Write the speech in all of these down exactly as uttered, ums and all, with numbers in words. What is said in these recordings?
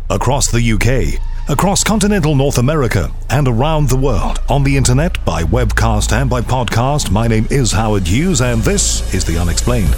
across the U K, across continental North America, and around the world, on the internet, by webcast and by podcast. My name is Howard Hughes, and this is The Unexplained.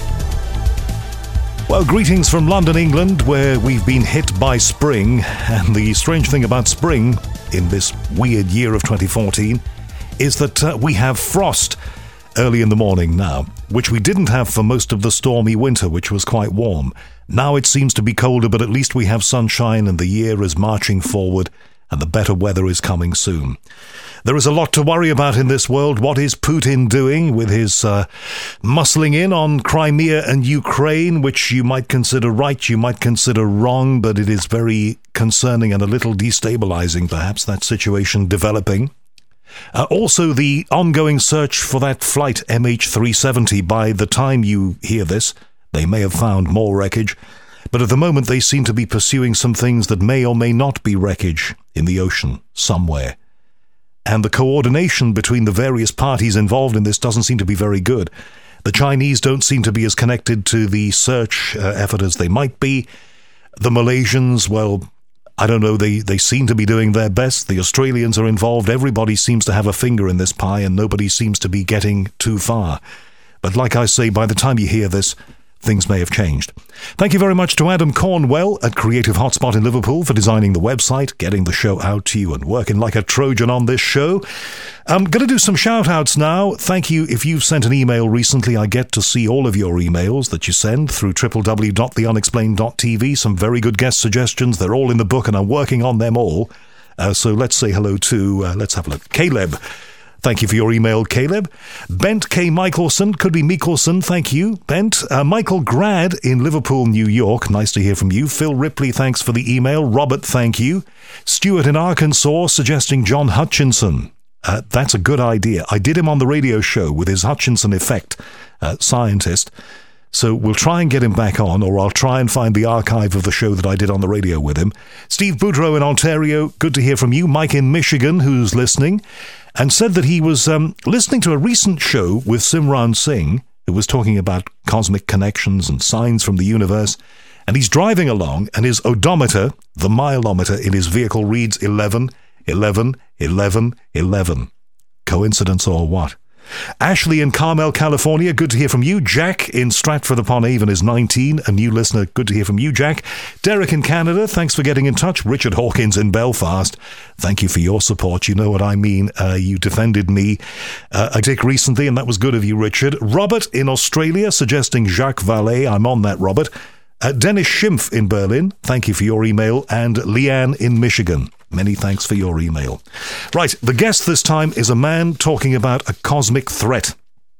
Well, greetings from London, England, where we've been hit by spring, and the strange thing about spring in this weird year of twenty fourteen is that uh, we have frost early in the morning now, which we didn't have for most of the stormy winter, which was quite warm. Now it seems to be colder, but at least we have sunshine and the year is marching forward and the better weather is coming soon. There is a lot to worry about in this world. What is Putin doing with his uh, muscling in on Crimea and Ukraine, which you might consider right, you might consider wrong, but it is very concerning and a little destabilizing, perhaps, that situation developing. Uh, also, the ongoing search for that flight M H three seventy. By the time you hear this, they may have found more wreckage, but at the moment they seem to be pursuing some things that may or may not be wreckage in the ocean somewhere. And the coordination between the various parties involved in this doesn't seem to be very good. The Chinese don't seem to be as connected to the search uh, effort as they might be. The Malaysians, well, I don't know, they, they seem to be doing their best. The Australians are involved. Everybody seems to have a finger in this pie, and nobody seems to be getting too far. But like I say, by the time you hear this, things may have changed. Thank you very much to Adam Cornwell at Creative Hotspot in Liverpool for designing the website, getting the show out to you and working like a Trojan on this show. I'm going to do some shout-outs now. Thank you. If you've sent an email recently, I get to see all of your emails that you send through w w w dot the unexplained dot t v. Some very good guest suggestions. They're all in the book and I'm working on them all. Uh, so let's say hello to, uh, let's have a look, Caleb. Thank you for your email, Caleb. Bent K. Michelson, could be Michelson, thank you, Bent. Uh, Michael Grad in Liverpool, New York, nice to hear from you. Phil Ripley, thanks for the email. Robert, thank you. Stuart in Arkansas, suggesting John Hutchinson. Uh, that's a good idea. I did him on the radio show with his Hutchinson effect, uh, scientist. So we'll try and get him back on, or I'll try and find the archive of the show that I did on the radio with him. Steve Boudreau in Ontario, good to hear from you. Mike in Michigan, who's listening, and said that he was um, listening to a recent show with Simran Singh, who was talking about cosmic connections and signs from the universe, and he's driving along, and his odometer, the mileometer in his vehicle, reads eleven, eleven, eleven, eleven. Coincidence or what? Ashley in Carmel, California, good to hear from you. Jack in Stratford-upon-Avon is nineteen, a new listener, good to hear from you, Jack. Derek in Canada, thanks for getting in touch. Richard Hawkins in Belfast, thank you for your support. You know what I mean. Uh, you defended me, uh, I think, recently, and that was good of you, Richard. Robert in Australia, suggesting Jacques Vallée. I'm on that, Robert. Uh, Dennis Schimpf in Berlin, thank you for your email. And Leanne in Michigan. Many thanks for your email. Right, the guest this time is a man talking about a cosmic threat.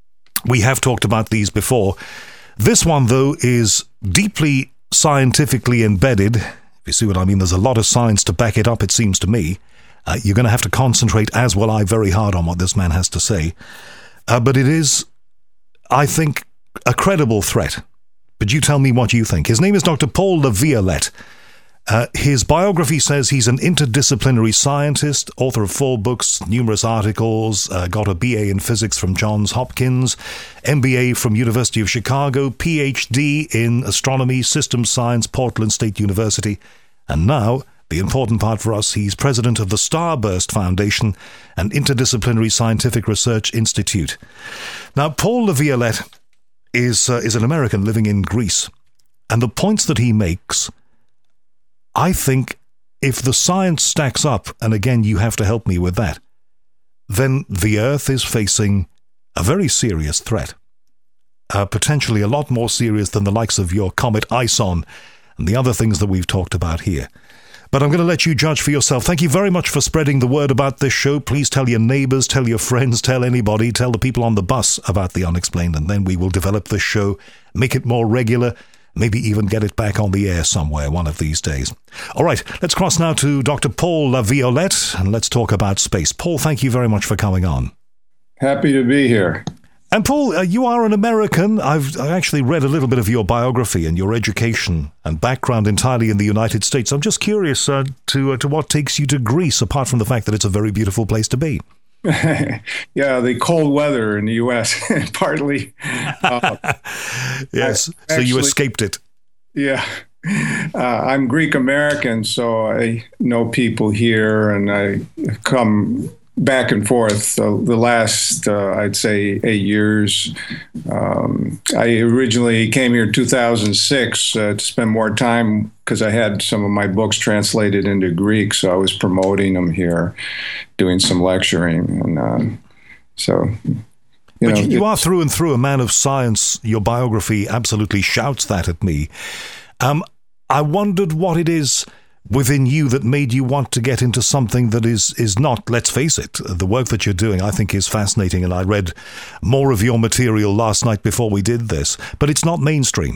We have talked about these before. This one, though, is deeply scientifically embedded. If you see what I mean, there's a lot of science to back it up, it seems to me. Uh, you're going to have to concentrate, as will I, very hard on what this man has to say. Uh, but it is, I think, a credible threat. But you tell me what you think. His name is Doctor Paul La Violette. Uh, his biography says he's an interdisciplinary scientist, author of four books, numerous articles, uh, got a B A in physics from Johns Hopkins, M B A from University of Chicago, P H D in astronomy, systems science, Portland State University, and now, the important part for us, he's president of the Starburst Foundation, an interdisciplinary scientific research institute. Now, Paul La Violette is, uh, is an American living in Greece, and the points that he makes, I think, if the science stacks up, and again, you have to help me with that, then the Earth is facing a very serious threat. Uh, potentially a lot more serious than the likes of your comet Ison and the other things that we've talked about here. But I'm going to let you judge for yourself. Thank you very much for spreading the word about this show. Please tell your neighbours, tell your friends, tell anybody, tell the people on the bus about The Unexplained, and then we will develop this show, make it more regular, maybe even get it back on the air somewhere one of these days. All right, let's cross now to Doctor Paul La Violette, and let's talk about space. Paul, thank you very much for coming on. Happy to be here. And Paul, uh, you are an American. I've I actually read a little bit of your biography and your education and background entirely in the United States. I'm just curious uh, to uh, to what takes you to Greece, apart from the fact that it's a very beautiful place to be. Yeah, the cold weather in the U S partly. Uh, yes, I, so you escaped it. Yeah, uh, I'm Greek American, so I know people here, and I come back and forth uh, the last, uh, I'd say, eight years. Um, I originally came here in two thousand six uh, to spend more time because I had some of my books translated into Greek, so I was promoting them here, doing some lecturing, and uh, so. You but know, you, you are through and through a man of science. Your biography absolutely shouts that at me. Um, I wondered what it is within you that made you want to get into something that is is not, let's face it, the work that you're doing I think is fascinating, and I read more of your material last night before we did this, but it's not mainstream.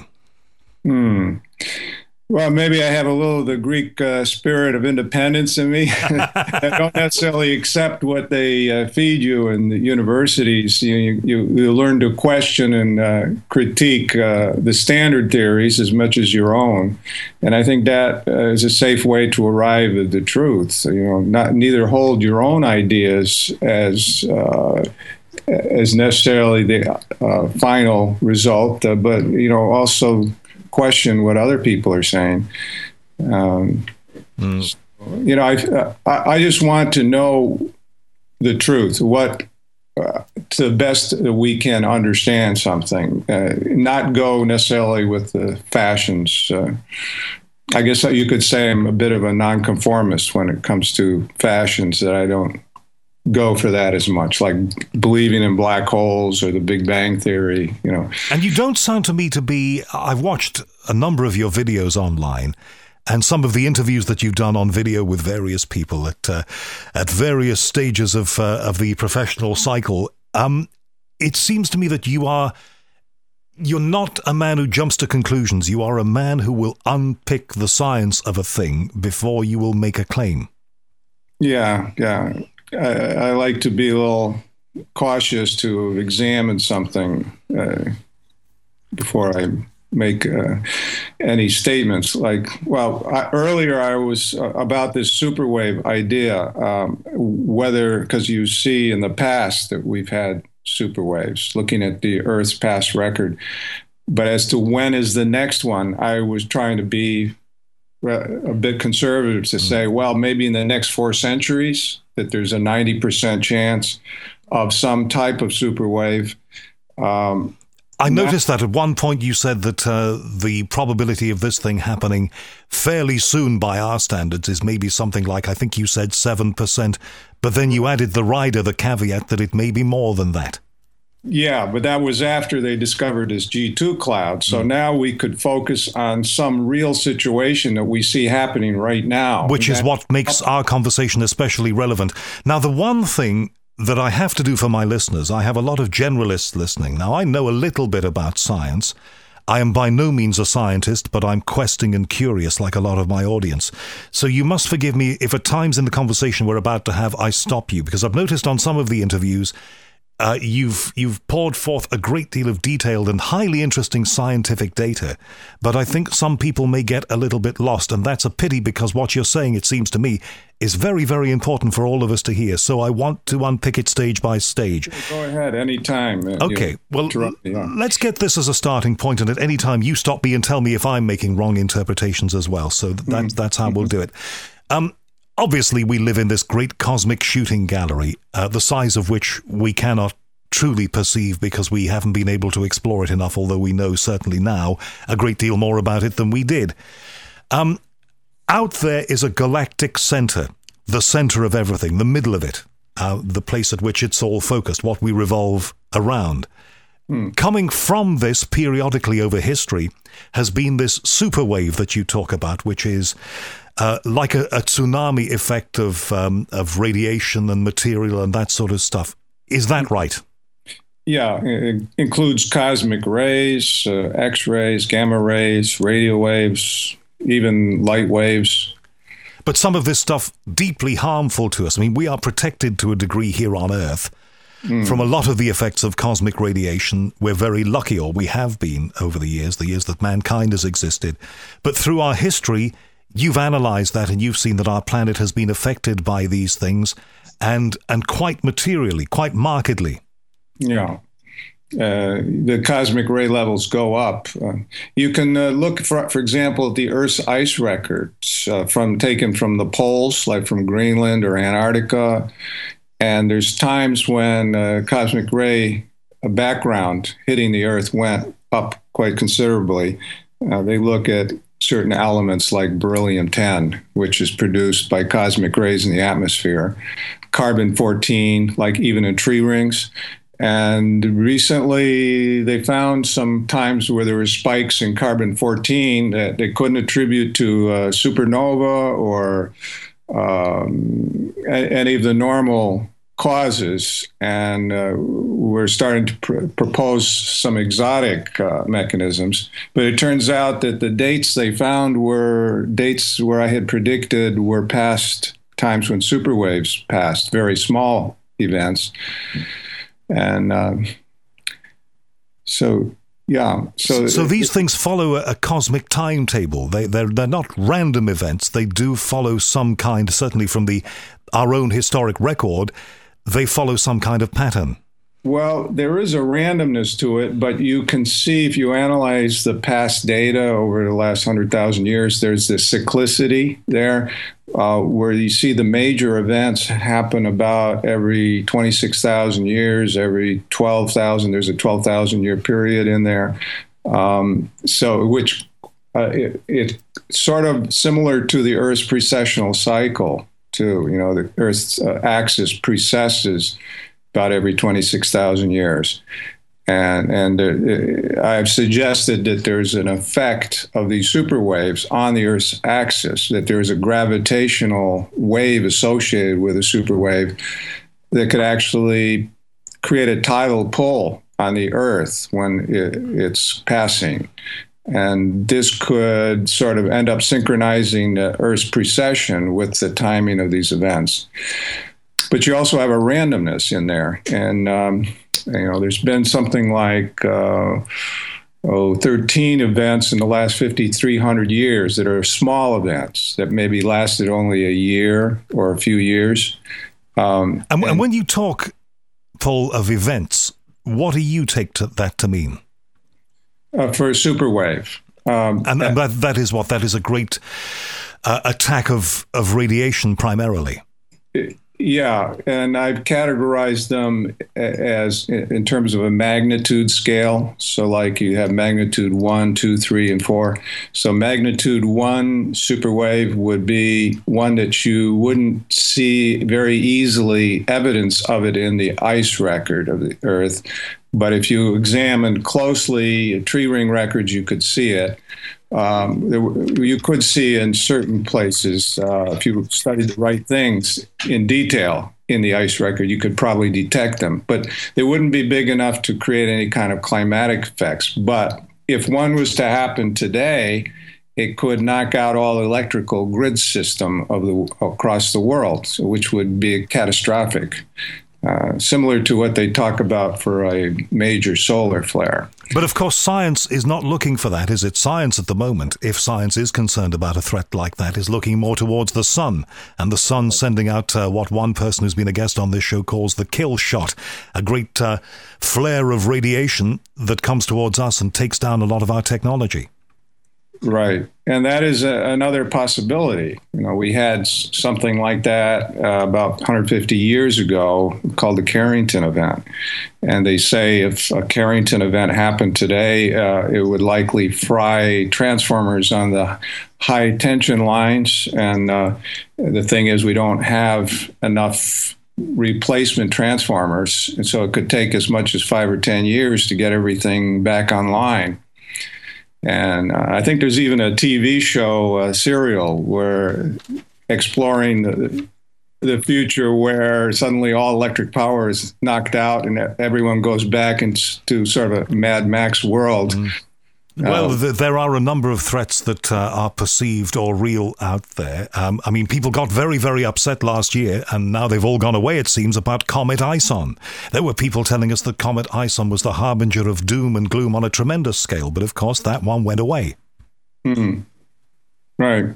Hmm. Well, maybe I have a little of the Greek uh, spirit of independence in me. I don't necessarily accept what they uh, feed you in the universities. You, you, you learn to question and uh, critique uh, the standard theories as much as your own. And I think that uh, is a safe way to arrive at the truth. You know, not neither hold your own ideas as uh, as necessarily the uh, final result, uh, but, you know, also question what other people are saying. Um, mm. so, you know, I, I I just want to know the truth, what uh, to the best that we can understand something, uh, not go necessarily with the fashions. Uh, I guess you could say I'm a bit of a nonconformist when it comes to fashions, that I don't go for that as much, like believing in black holes or the Big Bang Theory, you know. And you don't sound to me to be, I've watched a number of your videos online and some of the interviews that you've done on video with various people at uh, at various stages of uh, of the professional cycle. Um, it seems to me that you are, you're not a man who jumps to conclusions. You are a man who will unpick the science of a thing before you will make a claim. Yeah, yeah. I, I like to be a little cautious to examine something uh, before I make uh, any statements. Like, well, I, earlier I was uh, about this superwave idea, um, whether, because you see in the past that we've had superwaves, looking at the Earth's past record. But as to when is the next one, I was trying to be a bit conservative to say, well, maybe in the next four centuries, that there's a ninety percent chance of some type of superwave. Um, I noticed that at one point you said that uh, the probability of this thing happening fairly soon by our standards is maybe something like, I think you said seven percent, but then you added the rider, the caveat that it may be more than that. Yeah, but that was after they discovered this G two cloud. So mm. now we could focus on some real situation that we see happening right now. Which is what makes our conversation especially relevant. Now, the one thing that I have to do for my listeners, I have a lot of generalists listening. Now, I know a little bit about science. I am by no means a scientist, but I'm questing and curious like a lot of my audience. So you must forgive me if at times in the conversation we're about to have, I stop you, because I've noticed on some of the interviews Uh, you've you've poured forth a great deal of detailed and highly interesting scientific data, but I think some people may get a little bit lost, and that's a pity because what you're saying, it seems to me, is very, very important for all of us to hear. So I want to unpick it stage by stage. Go ahead, anytime. Uh, okay, well, let's get this as a starting point, and at any time you stop me and tell me if I'm making wrong interpretations as well. So that, mm-hmm. that's how we'll do it. Um. Obviously, we live in this great cosmic shooting gallery, uh, the size of which we cannot truly perceive because we haven't been able to explore it enough, although we know certainly now a great deal more about it than we did. Um, out there is a galactic center, the center of everything, the middle of it, uh, the place at which it's all focused, what we revolve around. Hmm. Coming from this periodically over history has been this superwave that you talk about, which is Uh, like a, a tsunami effect of um, of radiation and material and that sort of stuff. Is that right? Yeah, it includes cosmic rays, uh, X-rays, gamma rays, radio waves, even light waves. But some of this stuff deeply harmful to us. I mean, we are protected to a degree here on Earth mm. from a lot of the effects of cosmic radiation. We're very lucky, or we have been over the years, the years that mankind has existed. But through our history, you've analyzed that and you've seen that our planet has been affected by these things and and quite materially, quite markedly. Yeah. uh, the cosmic ray levels go up. Uh, you can uh, look, for, for example, at the Earth's ice records uh, from taken from the poles, like from Greenland or Antarctica. And there's times when uh, cosmic ray background hitting the Earth went up quite considerably. Uh, they look at certain elements like beryllium ten, which is produced by cosmic rays in the atmosphere, carbon fourteen, like even in tree rings. And recently they found some times where there were spikes in carbon fourteen that they couldn't attribute to uh, supernova or um, any of the normal causes, and uh, we're starting to pr- propose some exotic uh, mechanisms. But it turns out that the dates they found were dates where I had predicted were past times when superwaves passed, very small events. And um, so, yeah. So, so these things follow a, a cosmic timetable. They, they're, they're not random events. They do follow some kind, certainly from the our own historic record, they follow some kind of pattern. Well, there is a randomness to it, but you can see if you analyze the past data over the last one hundred thousand years, there's this cyclicity there uh, where you see the major events happen about every twenty-six thousand years, every twelve thousand. There's a twelve thousand year period in there. Um, so which uh, it, it sort of similar to the Earth's precessional cycle, too. You know, the Earth's uh, axis precesses about every twenty-six thousand years. And, and uh, I've suggested that there's an effect of these superwaves on the Earth's axis, that there's a gravitational wave associated with a superwave that could actually create a tidal pull on the Earth when it, it's passing. And this could sort of end up synchronizing the Earth's precession with the timing of these events. But you also have a randomness in there. And, um, you know, there's been something like uh, oh, thirteen events in the last fifty-three hundred years that are small events that maybe lasted only a year or a few years. Um, and, and when you talk, Paul, of events, what do you take to that to mean? Uh, for a superwave. Um, and and that, that is what? That is a great uh, attack of, of radiation primarily. It, Yeah, and I've categorized them as in terms of a magnitude scale. So like you have magnitude one, two, three, and four. So magnitude one superwave would be one that you wouldn't see very easily evidence of it in the ice record of the Earth. But if you examined closely tree ring records, you could see it. Um, there, you could see in certain places, uh, if you studied the right things in detail in the ice record, you could probably detect them. But they wouldn't be big enough to create any kind of climatic effects. But if one was to happen today, it could knock out all electrical grid system of the across the world, which would be catastrophic. Uh, similar to what they talk about for a major solar flare. But of course, science is not looking for that, is it? Science at the moment, if science is concerned about a threat like that, is looking more towards the sun, and the sun sending out uh, what one person who's been a guest on this show calls the kill shot, a great uh, flare of radiation that comes towards us and takes down a lot of our technology. Right. And that is a, another possibility. You know, we had something like that uh, about one hundred fifty years ago called the Carrington event. And they say if a Carrington event happened today, uh, it would likely fry transformers on the high tension lines. And uh, the thing is, we don't have enough replacement transformers. And so it could take as much as five or ten years to get everything back online. And uh, I think there's even a T V show, uh, Serial, where exploring the, the future where suddenly all electric power is knocked out and everyone goes back into sort of a Mad Max world. Mm. Well, uh, th- there are a number of threats that uh, are perceived or real out there. Um, I mean, people got very, very upset last year, and now they've all gone away, it seems, about Comet Ison. There were people telling us that Comet Ison was the harbinger of doom and gloom on a tremendous scale, but of course that one went away. Mm-hmm. Right.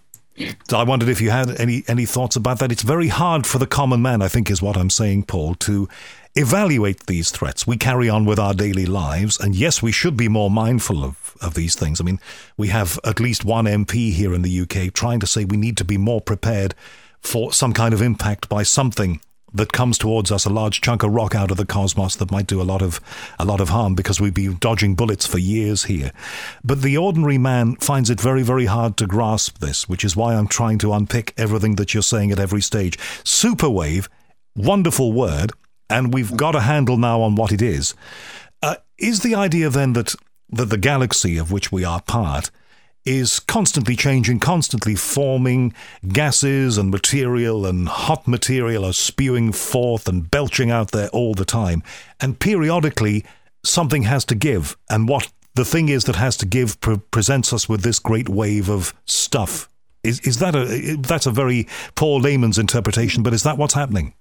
So I wondered if you had any, any thoughts about that. It's very hard for the common man, I think is what I'm saying, Paul, to evaluate these threats. We carry on with our daily lives, and yes, we should be more mindful of, of these things. I mean, we have at least one M P here in the U K trying to say we need to be more prepared for some kind of impact by something that comes towards us, a large chunk of rock out of the cosmos that might do a lot of a lot of harm, because we've been dodging bullets for years here. But the ordinary man finds it very, very hard to grasp this, which is why I'm trying to unpick everything that you're saying at every stage. Superwave, wonderful word, and we've got a handle now on what it is. Uh, is the idea then that, that the galaxy of which we are part is constantly changing, constantly forming, gases and material and hot material are spewing forth and belching out there all the time, and periodically something has to give, and what the thing is that has to give pre- presents us with this great wave of stuff? Is is that a that's a very poor layman's interpretation, but is that what's happening?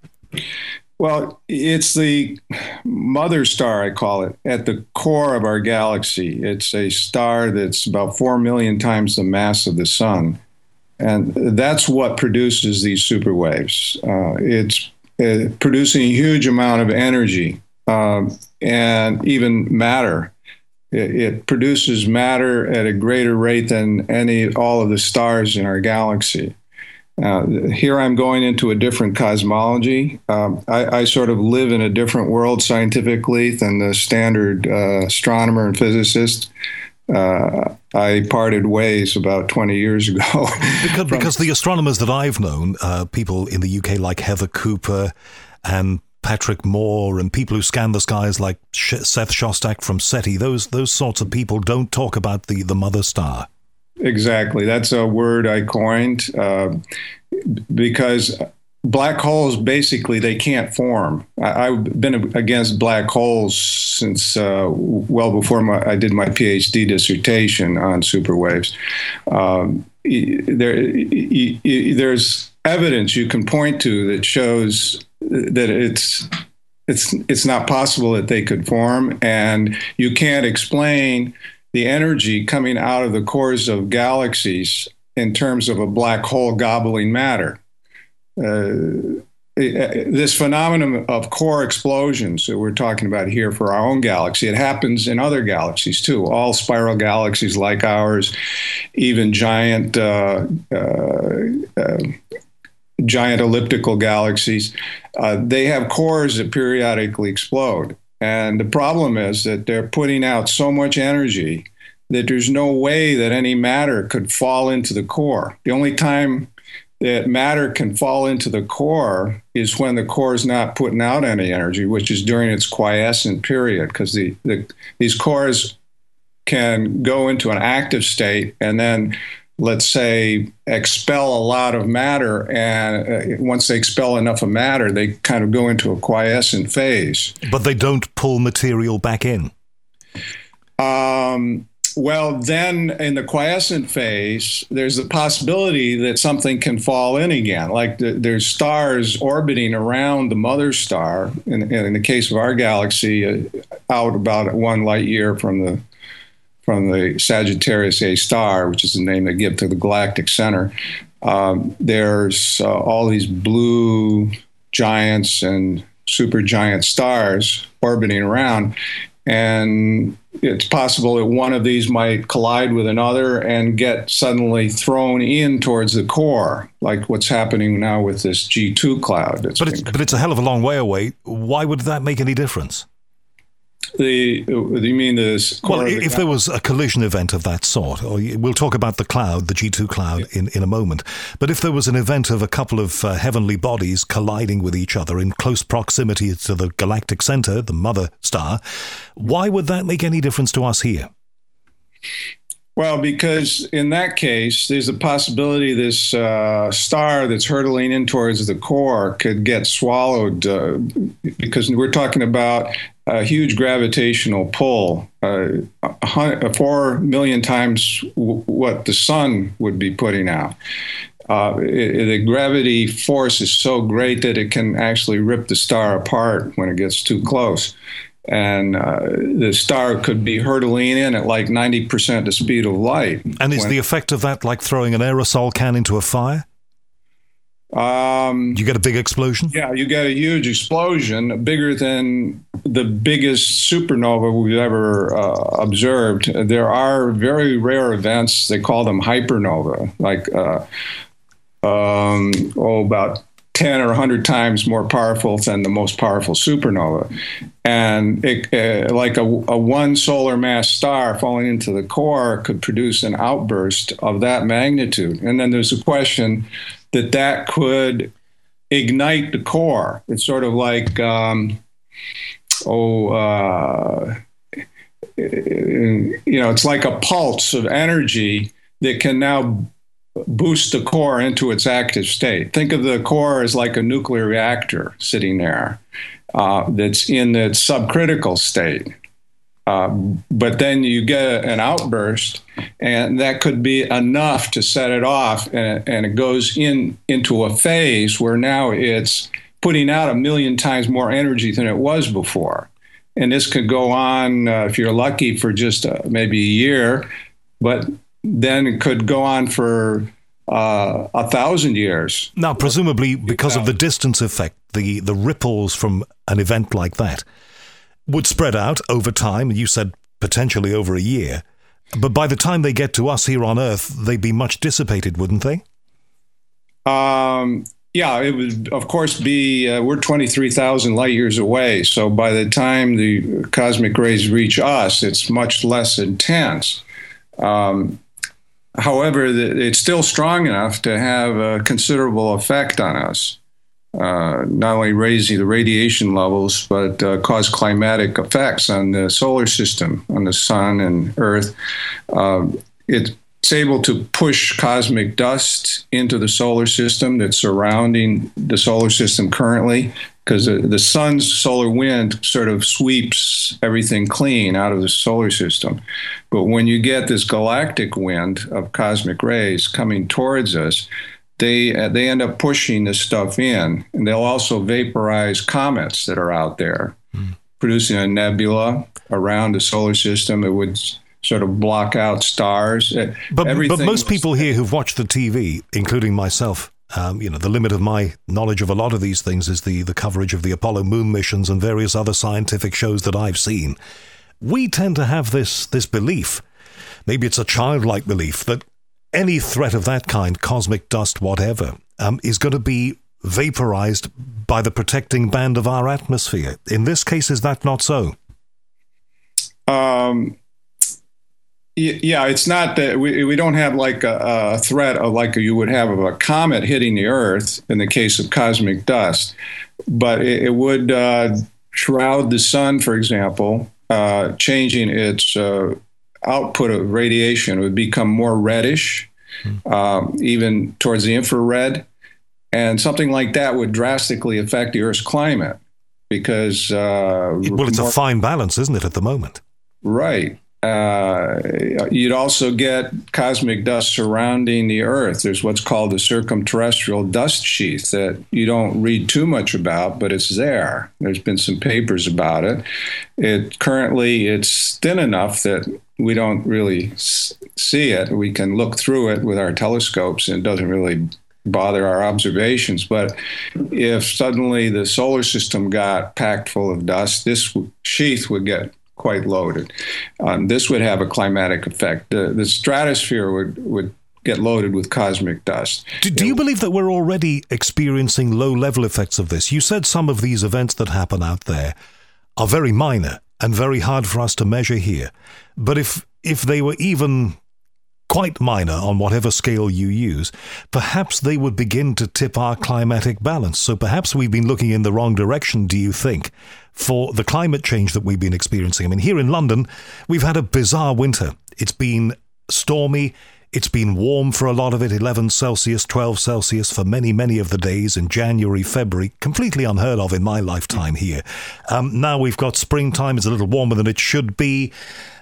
Well, it's the mother star, I call it, at the core of our galaxy. It's a star that's about four million times the mass of the sun. And that's what produces these superwaves. Uh, it's uh, producing a huge amount of energy um, and even matter. It, it produces matter at a greater rate than any all of the stars in our galaxy. Uh, here I'm going into a different cosmology. Um, I, I sort of live in a different world scientifically than the standard uh, astronomer and physicist. Uh, I parted ways about twenty years ago. because, because the astronomers that I've known, uh, people in the U K like Heather Cooper and Patrick Moore, and people who scan the skies like Seth Shostak from SETI, those those sorts of people don't talk about the, the mother star. Exactly. That's a word I coined uh, because black holes, basically, they can't form. I, I've been against black holes since uh, well before my, I did my PhD dissertation on superwaves. Um, there, there's evidence you can point to that shows that it's it's it's not possible that they could form, and you can't explain the energy coming out of the cores of galaxies in terms of a black hole gobbling matter. Uh, this phenomenon of core explosions that we're talking about here for our own galaxy, it happens in other galaxies too. All spiral galaxies like ours, even giant uh, uh, uh, giant elliptical galaxies, uh, they have cores that periodically explode. And the problem is that they're putting out so much energy that there's no way that any matter could fall into the core. The only time that matter can fall into the core is when the core is not putting out any energy, which is during its quiescent period, because the, the, these cores can go into an active state and then, let's say, expel a lot of matter, and uh, once they expel enough of matter, they kind of go into a quiescent phase. But they don't pull material back in. Um, well, then in the quiescent phase, there's the possibility that something can fall in again. Like the, there's stars orbiting around the mother star, in, in the case of our galaxy, uh, out about one light year from the from the Sagittarius A star, which is the name they give to the galactic center. Um, there's uh, all these blue giants and supergiant stars orbiting around, and it's possible that one of these might collide with another and get suddenly thrown in towards the core, like what's happening now with this G two cloud. But it's, but it's a hell of a long way away. Why would that make any difference? The, you mean this? Well, if there was a collision event of that sort, or we'll talk about the cloud, the G two cloud, in, in a moment, but if there was an event of a couple of uh, heavenly bodies colliding with each other in close proximity to the galactic center, the mother star, why would that make any difference to us here? Well, because in that case, there's a possibility this uh, star that's hurtling in towards the core could get swallowed, uh, because we're talking about a huge gravitational pull, uh, a four million times w- what the sun would be putting out. Uh, it, the gravity force is so great that it can actually rip the star apart when it gets too close. And uh, the star could be hurtling in at like ninety percent the speed of light. And is when, the effect of that like throwing an aerosol can into a fire? Um, you get a big explosion? Yeah, you get a huge explosion, bigger than the biggest supernova we've ever uh, observed. There are very rare events. They call them hypernova, like uh, um, oh, about ten or one hundred times more powerful than the most powerful supernova. And it, uh, like a, a one solar mass star falling into the core could produce an outburst of that magnitude. And then there's a question that that could ignite the core. It's sort of like, um, oh, uh, you know, it's like a pulse of energy that can now boost the core into its active state. Think of the core as like a nuclear reactor sitting there uh, that's in its subcritical state. Uh, but then you get an outburst, and that could be enough to set it off, and, and it goes in into a phase where now it's putting out a million times more energy than it was before. And this could go on, uh, if you're lucky, for just uh, maybe a year, but then it could go on for uh, a thousand years. Now, presumably, because of the distance effect, the, the ripples from an event like that would spread out over time. You said potentially over a year. But by the time they get to us here on Earth, they'd be much dissipated, wouldn't they? Um, yeah, it would, of course, be, uh, we're twenty-three thousand light years away. So by the time the cosmic rays reach us, it's much less intense. Um, however, it's still strong enough to have a considerable effect on us. Uh, not only raising the radiation levels, but uh, cause climatic effects on the solar system, on the sun and Earth. Uh, it's able to push cosmic dust into the solar system that's surrounding the solar system currently, because the, the sun's solar wind sort of sweeps everything clean out of the solar system. But when you get this galactic wind of cosmic rays coming towards us, They uh, they end up pushing this stuff in, and they'll also vaporize comets that are out there, mm. producing a nebula around the solar system. It would sort of block out stars. But, but most people here who've watched the T V, including myself, um, you know, the limit of my knowledge of a lot of these things is the, the coverage of the Apollo moon missions and various other scientific shows that I've seen. We tend to have this this belief, maybe it's a childlike belief, that any threat of that kind, cosmic dust, whatever, um, is going to be vaporized by the protecting band of our atmosphere. In this case, is that not so? Um, yeah, it's not that we, we don't have like a, a threat of like you would have of a comet hitting the Earth in the case of cosmic dust, but it, it would uh, shroud the sun, for example, uh, changing its uh, output of radiation. Would become more reddish, um, even towards the infrared. And something like that would drastically affect the Earth's climate because... Uh, well, it's more, a fine balance, isn't it, at the moment? Right. Uh, you'd also get cosmic dust surrounding the Earth. There's what's called the circumterrestrial dust sheath that you don't read too much about, but it's there. There's been some papers about it. It currently, it's thin enough that we don't really see it. We can look through it with our telescopes, and it doesn't really bother our observations. But if suddenly the solar system got packed full of dust, this sheath would get quite loaded. Um, this would have a climatic effect. The, the stratosphere would, would get loaded with cosmic dust. Do, do you believe that we're already experiencing low-level effects of this? You said some of these events that happen out there are very minor and very hard for us to measure here. But if if they were even quite minor on whatever scale you use, perhaps they would begin to tip our climatic balance. So perhaps we've been looking in the wrong direction, do you think, for the climate change that we've been experiencing? I mean, here in London, we've had a bizarre winter. It's been stormy. It's been warm for a lot of it, eleven Celsius, twelve Celsius for many, many of the days in January, February, completely unheard of in my lifetime here. Um, now we've got springtime. It's a little warmer than it should be.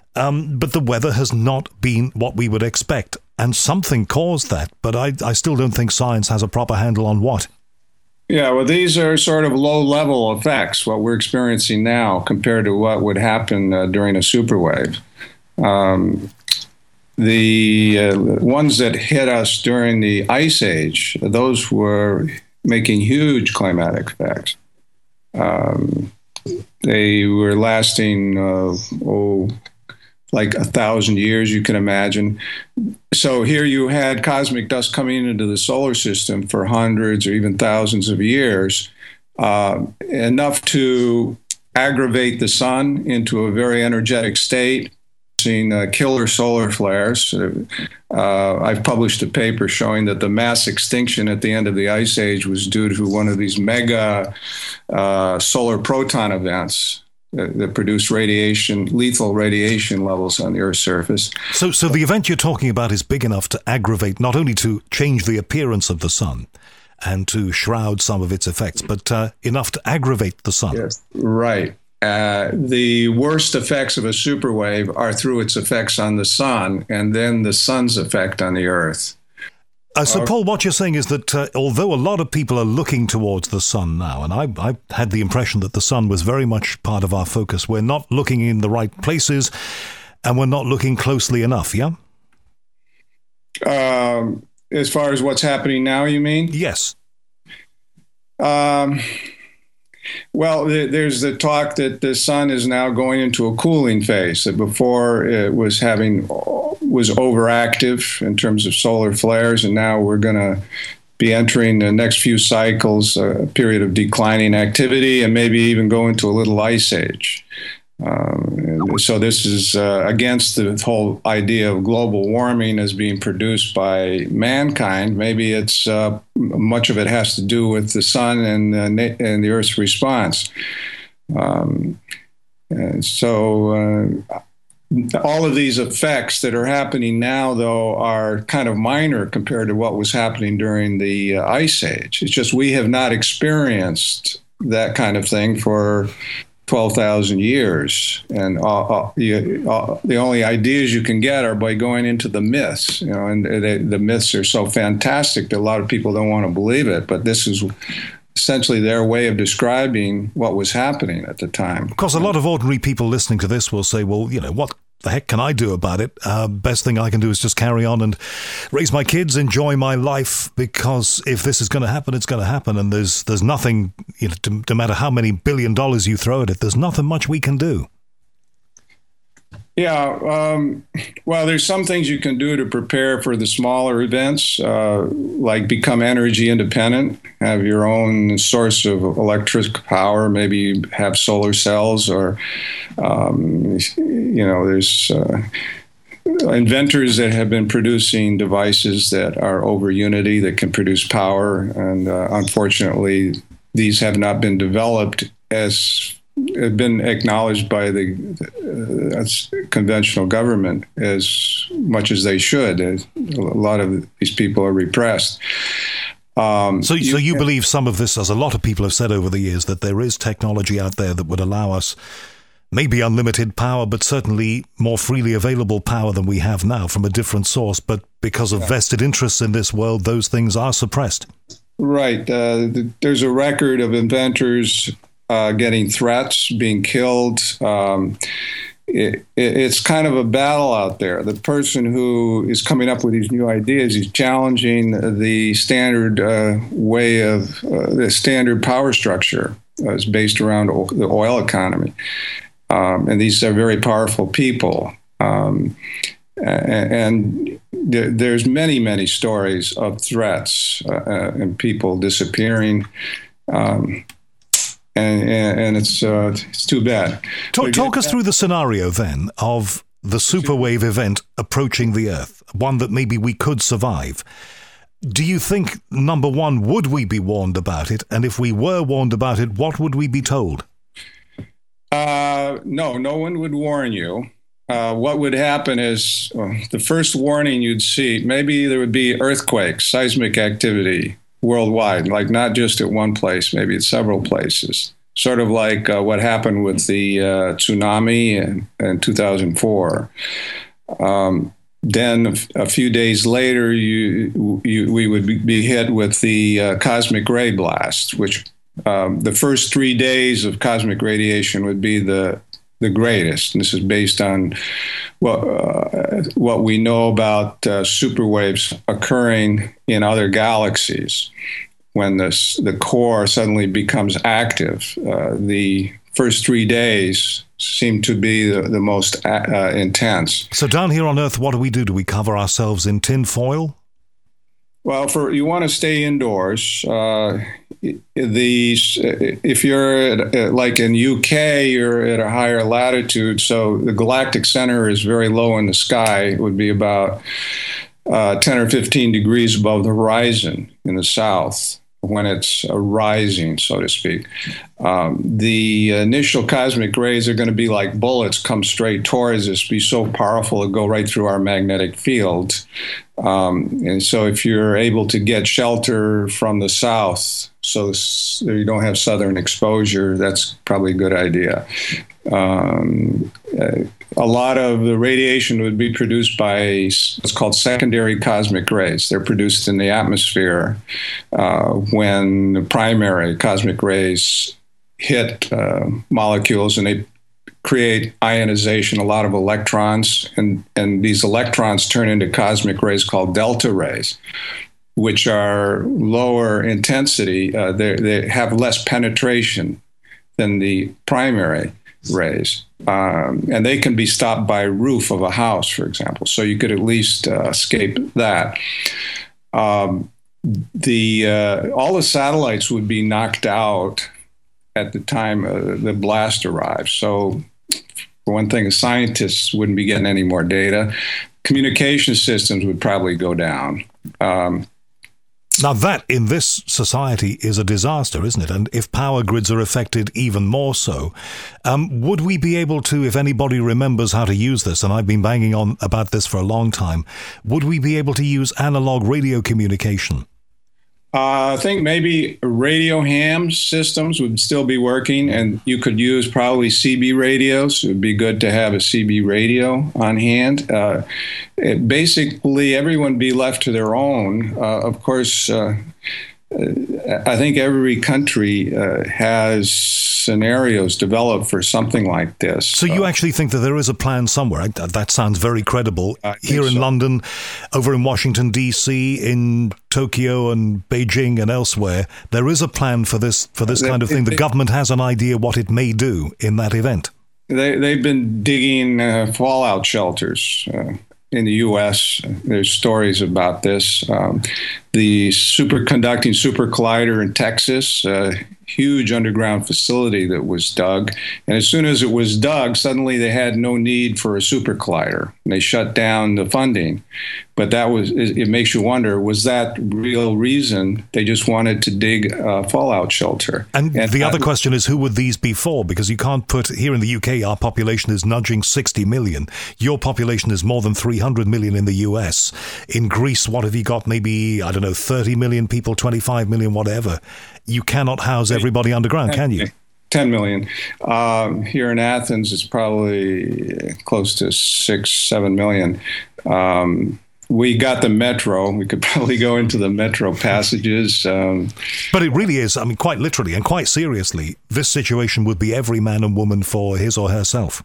Um, but the weather has not been what we would expect. And something caused that. But I, I still don't think science has a proper handle on what. Yeah, well, these are sort of low-level effects, what we're experiencing now, compared to what would happen uh, during a superwave. Um the uh, ones that hit us during the Ice Age, those were making huge climatic effects. Um, they were lasting, uh, oh, like a thousand years, you can imagine. So here you had cosmic dust coming into the solar system for hundreds or even thousands of years, uh, enough to aggravate the sun into a very energetic state, seeing uh, killer solar flares. Uh, I've published a paper showing that the mass extinction at the end of the Ice Age was due to one of these mega uh, solar proton events that, that produced radiation, lethal radiation levels on the Earth's surface. So, so the event you're talking about is big enough to aggravate, not only to change the appearance of the sun and to shroud some of its effects, but uh, enough to aggravate the sun. Yes, right. Uh, the worst effects of a superwave are through its effects on the sun and then the sun's effect on the Earth. Uh, so, Paul, what you're saying is that uh, although a lot of people are looking towards the sun now, and I, I had the impression that the sun was very much part of our focus, we're not looking in the right places and we're not looking closely enough, yeah? Um, as far as what's happening now, you mean? Yes. Um... Well, there's the talk that the sun is now going into a cooling phase. That before it was having was overactive in terms of solar flares, and now we're going to be entering the next few cycles, a period of declining activity, and maybe even go into a little ice age. Um, so this is uh, against the whole idea of global warming as being produced by mankind. Maybe it's uh, much of it has to do with the sun and, uh, na- and the Earth's response. Um, and so uh, all of these effects that are happening now, though, are kind of minor compared to what was happening during the uh, Ice Age. It's just we have not experienced that kind of thing for twelve thousand years, and uh, uh, you, uh, the only ideas you can get are by going into the myths, you know, and they, the myths are so fantastic that a lot of people don't want to believe it, but this is essentially their way of describing what was happening at the time. Of course, a lot of ordinary people listening to this will say, well, you know, what the heck can I do about it? Uh, best thing I can do is just carry on and raise my kids, enjoy my life, because if this is going to happen, it's going to happen. And there's there's nothing, you know, to, no matter how many billion dollars you throw at it, there's nothing much we can do. Yeah, um, well, there's some things you can do to prepare for the smaller events, uh, like become energy independent, have your own source of electric power, maybe have solar cells, or, um, you know, there's uh, inventors that have been producing devices that are over unity that can produce power. And uh, unfortunately, these have not been developed as have been acknowledged by the uh, conventional government as much as they should. A lot of these people are repressed. Um, so, you, so you believe some of this, as a lot of people have said over the years, that there is technology out there that would allow us maybe unlimited power, but certainly more freely available power than we have now from a different source. But because of vested interests in this world, those things are suppressed. Right. Uh, there's a record of inventors Uh, getting threats, being killed. Um, it, it, it's kind of a battle out there. The person who is coming up with these new ideas is challenging the standard uh, way of uh, the standard power structure uh, is based around o- the oil economy. Um, and these are very powerful people. Um, and, and there, there's many, many stories of threats uh, uh, and people disappearing. Um, And, and it's uh, it's too bad. Talk, talk us through the scenario then of the superwave event approaching the Earth, one that maybe we could survive. Do you think, number one, would we be warned about it? And if we were warned about it, what would we be told? Uh, no, no one would warn you. Uh, what would happen is uh, the first warning you'd see, maybe there would be earthquakes, seismic activity worldwide, like not just at one place, maybe at several places, sort of like uh, what happened with the uh, tsunami in, in two thousand four. Um, then a, f- a few days later, you, you, we would be hit with the uh, cosmic ray blast, which um, the first three days of cosmic radiation would be the the greatest. And this is based on what, uh, what we know about uh, superwaves occurring in other galaxies. When this, the core suddenly becomes active, uh, the first three days seem to be the, the most uh, intense. So down here on Earth, what do we do? Do we cover ourselves in tin foil? Well, for you want to stay indoors. Uh, these, if you're at, like in U K, you're at a higher latitude, so the galactic center is very low in the sky. It would be about uh, ten or fifteen degrees above the horizon in the south when it's uh, rising, so to speak. Um, the initial cosmic rays are going to be like bullets, come straight towards us, be so powerful to go right through our magnetic field. Um, and so if you're able to get shelter from the south, so you don't have southern exposure, that's probably a good idea. Um, a lot of the radiation would be produced by what's called secondary cosmic rays. They're produced in the atmosphere uh, when the primary cosmic rays hit uh, molecules, and they create ionization, a lot of electrons, and, and these electrons turn into cosmic rays called delta rays, which are lower intensity. Uh, they have less penetration than the primary rays. Um, and they can be stopped by a roof of a house, for example. So you could at least uh, escape that. Um, the uh, all the satellites would be knocked out at the time uh, the blast arrives. So for one thing, scientists wouldn't be getting any more data. Communication systems would probably go down. Um, Now that, in this society, is a disaster, isn't it? And if power grids are affected, even more so. Um, would we be able to, if anybody remembers how to use this, and I've been banging on about this for a long time, would we be able to use analog radio communication? Uh, I think maybe radio ham systems would still be working, and you could use probably C B radios. It would be good to have a C B radio on hand. Uh, it, basically, everyone would be left to their own. Uh, of course, uh, I think every country uh, has scenarios developed for something like this. So you uh, actually think that there is a plan somewhere? That sounds very credible. Here in so. London, over in Washington, D C, in Tokyo and Beijing and elsewhere, there is a plan for this for this kind of thing. The government has an idea what it may do in that event. They, they've been digging uh, fallout shelters. Uh, in the U S, there's stories about this. Um, the superconducting super collider in Texas, a huge underground facility that was dug. And as soon as it was dug, suddenly they had no need for a super collider. And they shut down the funding. But that was, it, it makes you wonder, was that real reason they just wanted to dig a fallout shelter? And, and the other question is, who would these be for? Because you can't put, here in the U K, our population is nudging sixty million. Your population is more than three hundred million in the U S. In Greece, what have you got? Maybe, I don't know, thirty million people, twenty-five million, whatever. You cannot house everybody underground, can you? ten million. Um, here in Athens, it's probably close to six, seven million. Um, we got the metro. We could probably go into the metro passages. Um, but it really is, I mean, quite literally and quite seriously, this situation would be every man and woman for his or herself.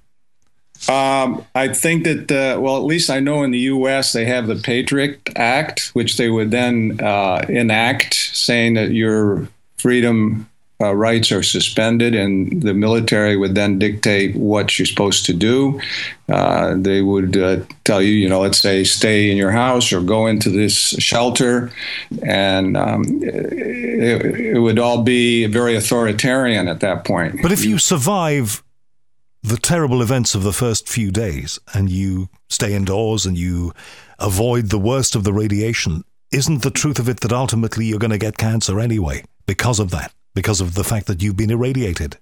Um, I think that, uh, well, at least I know in the U S they have the Patriot Act, which they would then uh, enact, saying that your freedom uh, rights are suspended, and the military would then dictate what you're supposed to do. Uh, they would uh, tell you, you know, let's say stay in your house or go into this shelter, and um, it, it would all be very authoritarian at that point. But if you survive the terrible events of the first few days and you stay indoors and you avoid the worst of the radiation, isn't the truth of it that ultimately you're going to get cancer anyway because of that, because of the fact that you've been irradiated?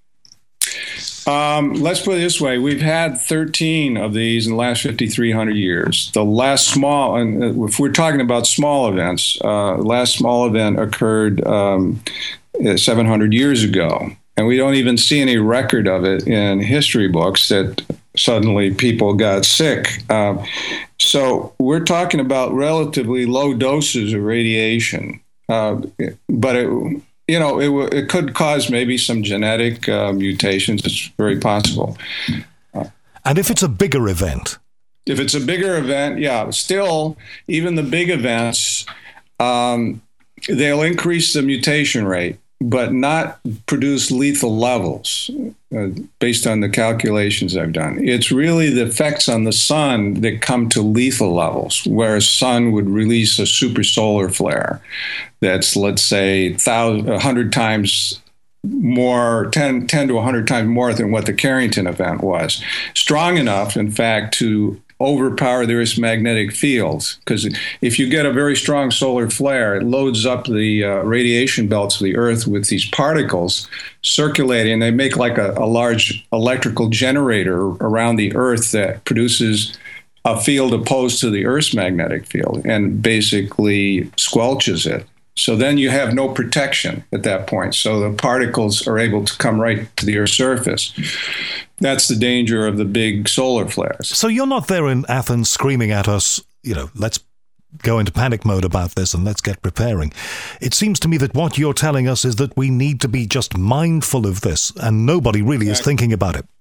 Um, let's put it this way. We've had thirteen of these in the last fifty-three hundred years. The last small, and if we're talking about small events, uh, the last small event occurred um, seven hundred years ago. And we don't even see any record of it in history books that suddenly people got sick. Uh, so we're talking about relatively low doses of radiation. Uh, but it, you know, it, w- it could cause maybe some genetic uh, mutations. It's very possible. Uh, and if it's a bigger event? If it's a bigger event, yeah, still, even the big events, um, they'll increase the mutation rate, but not produce lethal levels uh, based on the calculations I've done. It's really the effects on the sun that come to lethal levels, where a sun would release a supersolar flare that's, let's say, one hundred times more, ten, ten to one hundred times more than what the Carrington event was. Strong enough, in fact, to overpower the Earth's magnetic fields, because if you get a very strong solar flare, it loads up the uh, radiation belts of the Earth with these particles circulating. They make like a, a large electrical generator around the Earth that produces a field opposed to the Earth's magnetic field and basically squelches it. So then you have no protection at that point. So the particles are able to come right to the Earth's surface. That's the danger of the big solar flares. So you're not there in Athens screaming at us, you know, let's go into panic mode about this and let's get preparing. It seems to me that what you're telling us is that we need to be just mindful of this, and nobody really is thinking about it.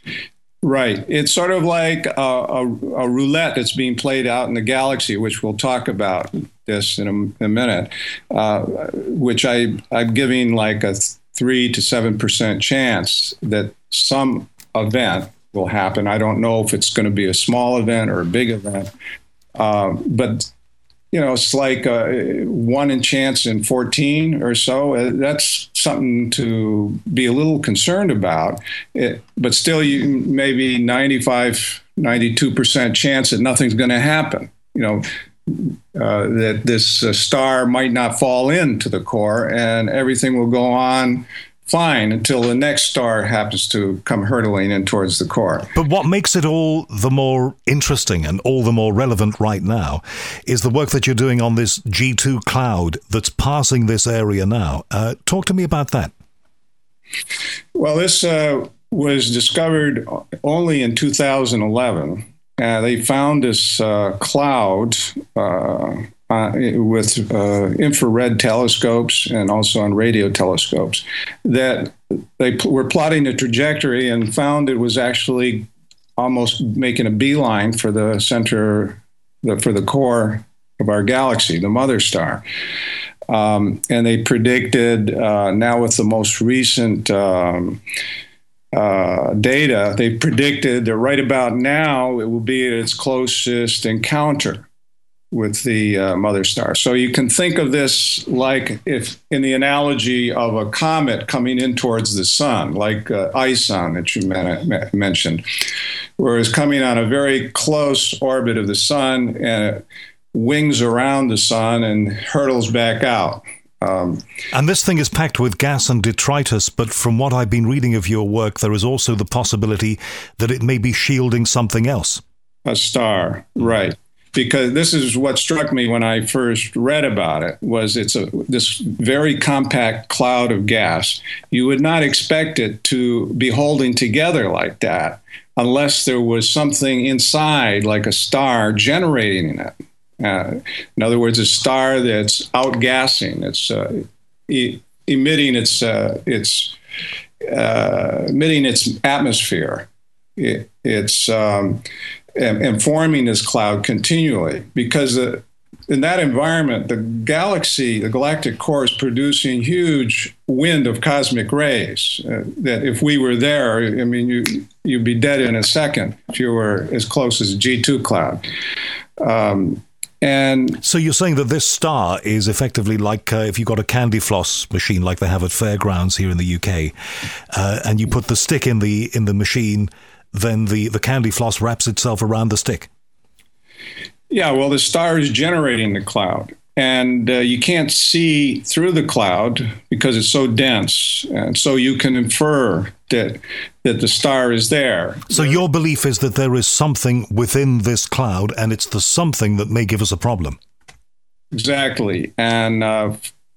Right. It's sort of like a, a, a roulette that's being played out in the galaxy, which we'll talk about this in a, in a minute, uh, which I, I'm giving like a three to seven percent chance that some event will happen. I don't know if it's going to be a small event or a big event, um, but you know, it's like uh, one in chance in fourteen or so. Uh, that's something to be a little concerned about. It, but still, you maybe ninety-five, ninety-two percent chance that nothing's going to happen. You know, uh, that this uh, star might not fall into the core, and everything will go on fine until the next star happens to come hurtling in towards the core. But what makes it all the more interesting and all the more relevant right now is the work that you're doing on this G two cloud that's passing this area now. Uh, talk to me about that. Well, this uh, was discovered only in two thousand eleven. Uh, they found this uh, cloud uh, Uh, with uh, infrared telescopes and also on radio telescopes, that they p- were plotting the trajectory and found it was actually almost making a beeline for the center, the, for the core of our galaxy, the mother star. Um, and they predicted uh, now with the most recent um, uh, data, they predicted that right about now it will be at its closest encounter with the uh, mother star. So you can think of this like if in the analogy of a comet coming in towards the sun, like uh, Ison that you men- mentioned, where it's coming on a very close orbit of the sun and it wings around the sun and hurtles back out. Um, and this thing is packed with gas and detritus, but from what I've been reading of your work, there is also the possibility that it may be shielding something else. A star, right. Because this is what struck me when I first read about it, was it's a this very compact cloud of gas. You would not expect it to be holding together like that unless there was something inside, like a star, generating it. Uh, in other words, a star that's outgassing, it's uh, e- emitting its uh, its uh, emitting its atmosphere. It, it's um, And, and forming this cloud continually, because uh, in that environment, the galaxy, the galactic core is producing huge wind of cosmic rays uh, that if we were there, I mean, you, you'd be dead in a second if you were as close as a G two cloud. Um, and so you're saying that this star is effectively like uh, if you got a candy floss machine like they have at fairgrounds here in the U K, uh, and you put the stick in the in the machine, then the, the candy floss wraps itself around the stick. Yeah, well, the star is generating the cloud, and uh, you can't see through the cloud because it's so dense, and so you can infer that that the star is there. So your belief is that there is something within this cloud, and it's the something that may give us a problem. Exactly, and uh,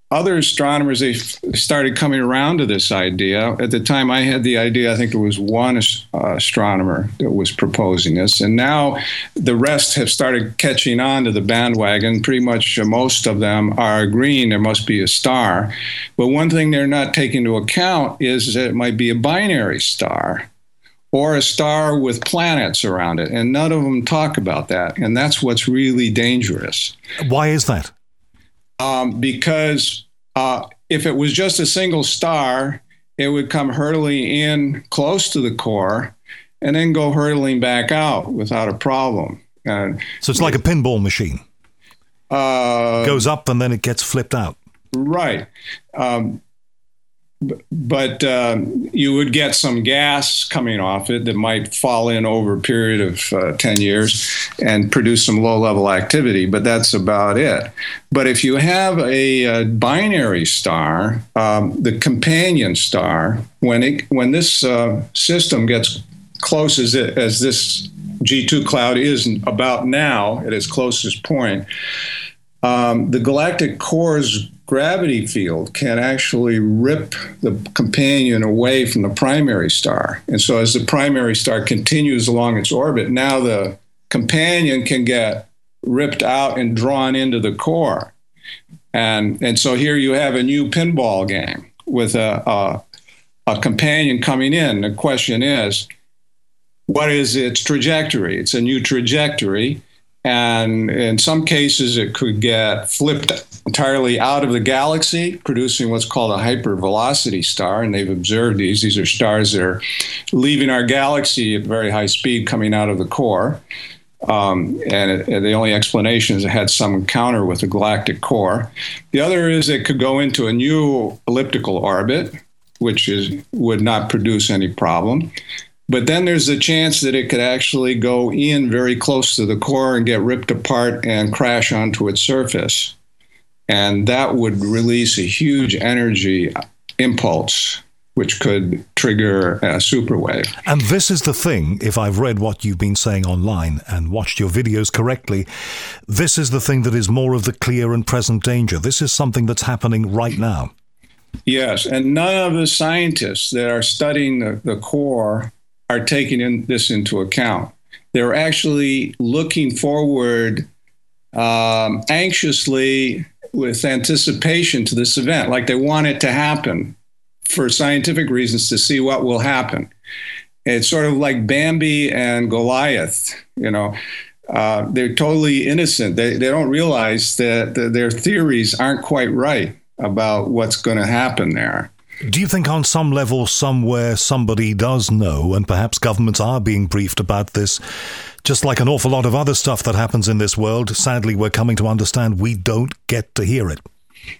other astronomers, they started coming around to this idea. At the time I had the idea, I think there was one uh, astronomer that was proposing this. And now the rest have started catching on to the bandwagon. Pretty much uh, most of them are agreeing there must be a star. But one thing they're not taking into account is that it might be a binary star or a star with planets around it. And none of them talk about that. And that's what's really dangerous. Why is that? Um, because uh, if it was just a single star, it would come hurtling in close to the core and then go hurtling back out without a problem. Uh, so it's like a pinball machine. Uh, Goes up and then it gets flipped out. Right. Um, but uh, you would get some gas coming off it that might fall in over a period of uh, ten years and produce some low-level activity, but that's about it. But if you have a, a binary star, um, the companion star, when it when this uh, system gets close as, it, as this G two cloud is about now, at its closest point, um, the galactic core's gravity field can actually rip the companion away from the primary star. And so as the primary star continues along its orbit, now the companion can get ripped out and drawn into the core. And, and so here you have a new pinball game with a, a, a companion coming in. The question is, what is its trajectory? It's a new trajectory. And in some cases, it could get flipped entirely out of the galaxy, producing what's called a hypervelocity star. And they've observed these. These are stars that are leaving our galaxy at very high speed coming out of the core. Um, and, it, and the only explanation is it had some encounter with the galactic core. The other is it could go into a new elliptical orbit, which is would not produce any problem. But then there's a chance that it could actually go in very close to the core and get ripped apart and crash onto its surface. And that would release a huge energy impulse, which could trigger a superwave. And this is the thing, if I've read what you've been saying online and watched your videos correctly, this is the thing that is more of the clear and present danger. This is something that's happening right now. Yes, and none of the scientists that are studying the, the core are taking in this into account. They're actually looking forward um, anxiously with anticipation to this event, like they want it to happen for scientific reasons to see what will happen. It's sort of like Bambi and Goliath, you know. Uh, they're totally innocent. They, they don't realize that the, their theories aren't quite right about what's going to happen there. Do you think on some level somewhere somebody does know, and perhaps governments are being briefed about this, just like an awful lot of other stuff that happens in this world? Sadly, we're coming to understand we don't get to hear it.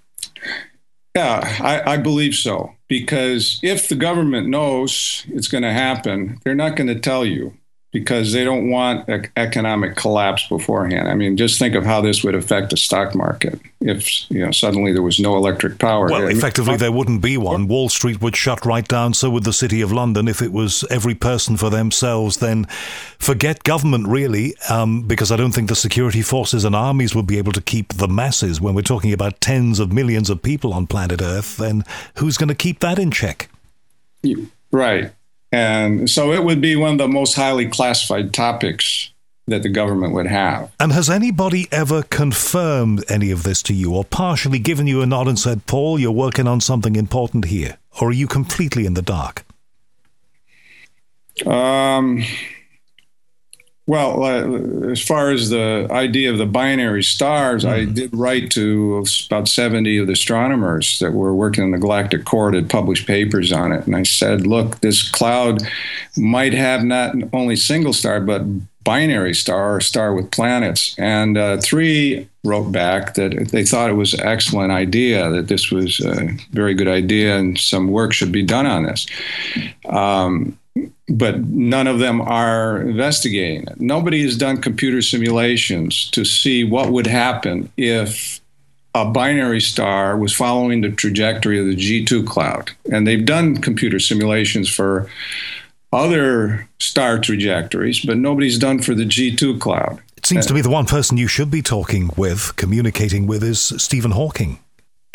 Yeah, I, I believe so. Because if the government knows it's going to happen, they're not going to tell you, because they don't want ec- economic collapse beforehand. I mean, just think of how this would affect the stock market if, you know, suddenly there was no electric power. Well, effectively, there wouldn't be one. Wall Street would shut right down, so would the City of London. If it was every person for themselves, then forget government, really, um, because I don't think the security forces and armies would be able to keep the masses. When we're talking about tens of millions of people on planet Earth, then who's going to keep that in check? Right. And so it would be one of the most highly classified topics that the government would have. And has anybody ever confirmed any of this to you, or partially given you a nod and said, Paul, you're working on something important here? Or are you completely in the dark? Um, well, uh, as far as the idea of the binary stars, mm. I did write to about seventy of the astronomers that were working in the galactic core that published papers on it. And I said, look, this cloud might have not only single star, but binary star, or star with planets. And uh, three wrote back that they thought it was an excellent idea, that this was a very good idea and some work should be done on this. Um, but none of them are investigating it. Nobody has done computer simulations to see what would happen if a binary star was following the trajectory of the G two cloud. And they've done computer simulations for other star trajectories, but nobody's done for the G two cloud. It seems to me the one person you should be talking with, communicating with, is Stephen Hawking.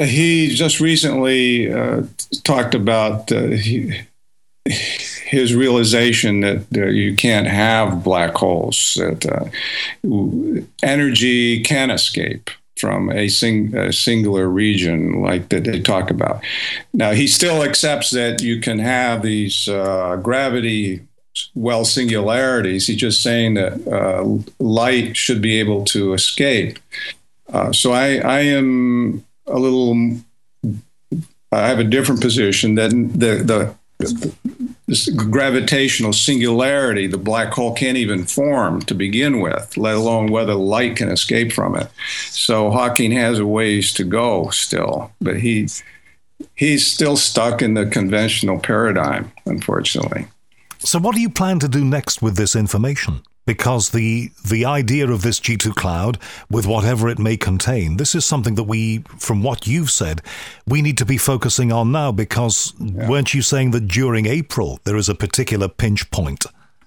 he just recently uh, talked about uh, he, his realization that uh, you can't have black holes, that uh, energy can escape from a, sing, a singular region like that they talk about. Now, he still accepts that you can have these uh, gravity well singularities. He's just saying that uh, light should be able to escape. Uh, so I, I am a little, I have a different position that the, the, the this gravitational singularity, the black hole can't even form to begin with, let alone whether light can escape from it. So Hawking has a ways to go still, but he, he's still stuck in the conventional paradigm, unfortunately. So what do you plan to do next with this information? Because the the idea of this G two cloud, with whatever it may contain, this is something that we, from what you've said, we need to be focusing on now, because yeah. weren't you saying that during April there is a particular pinch point?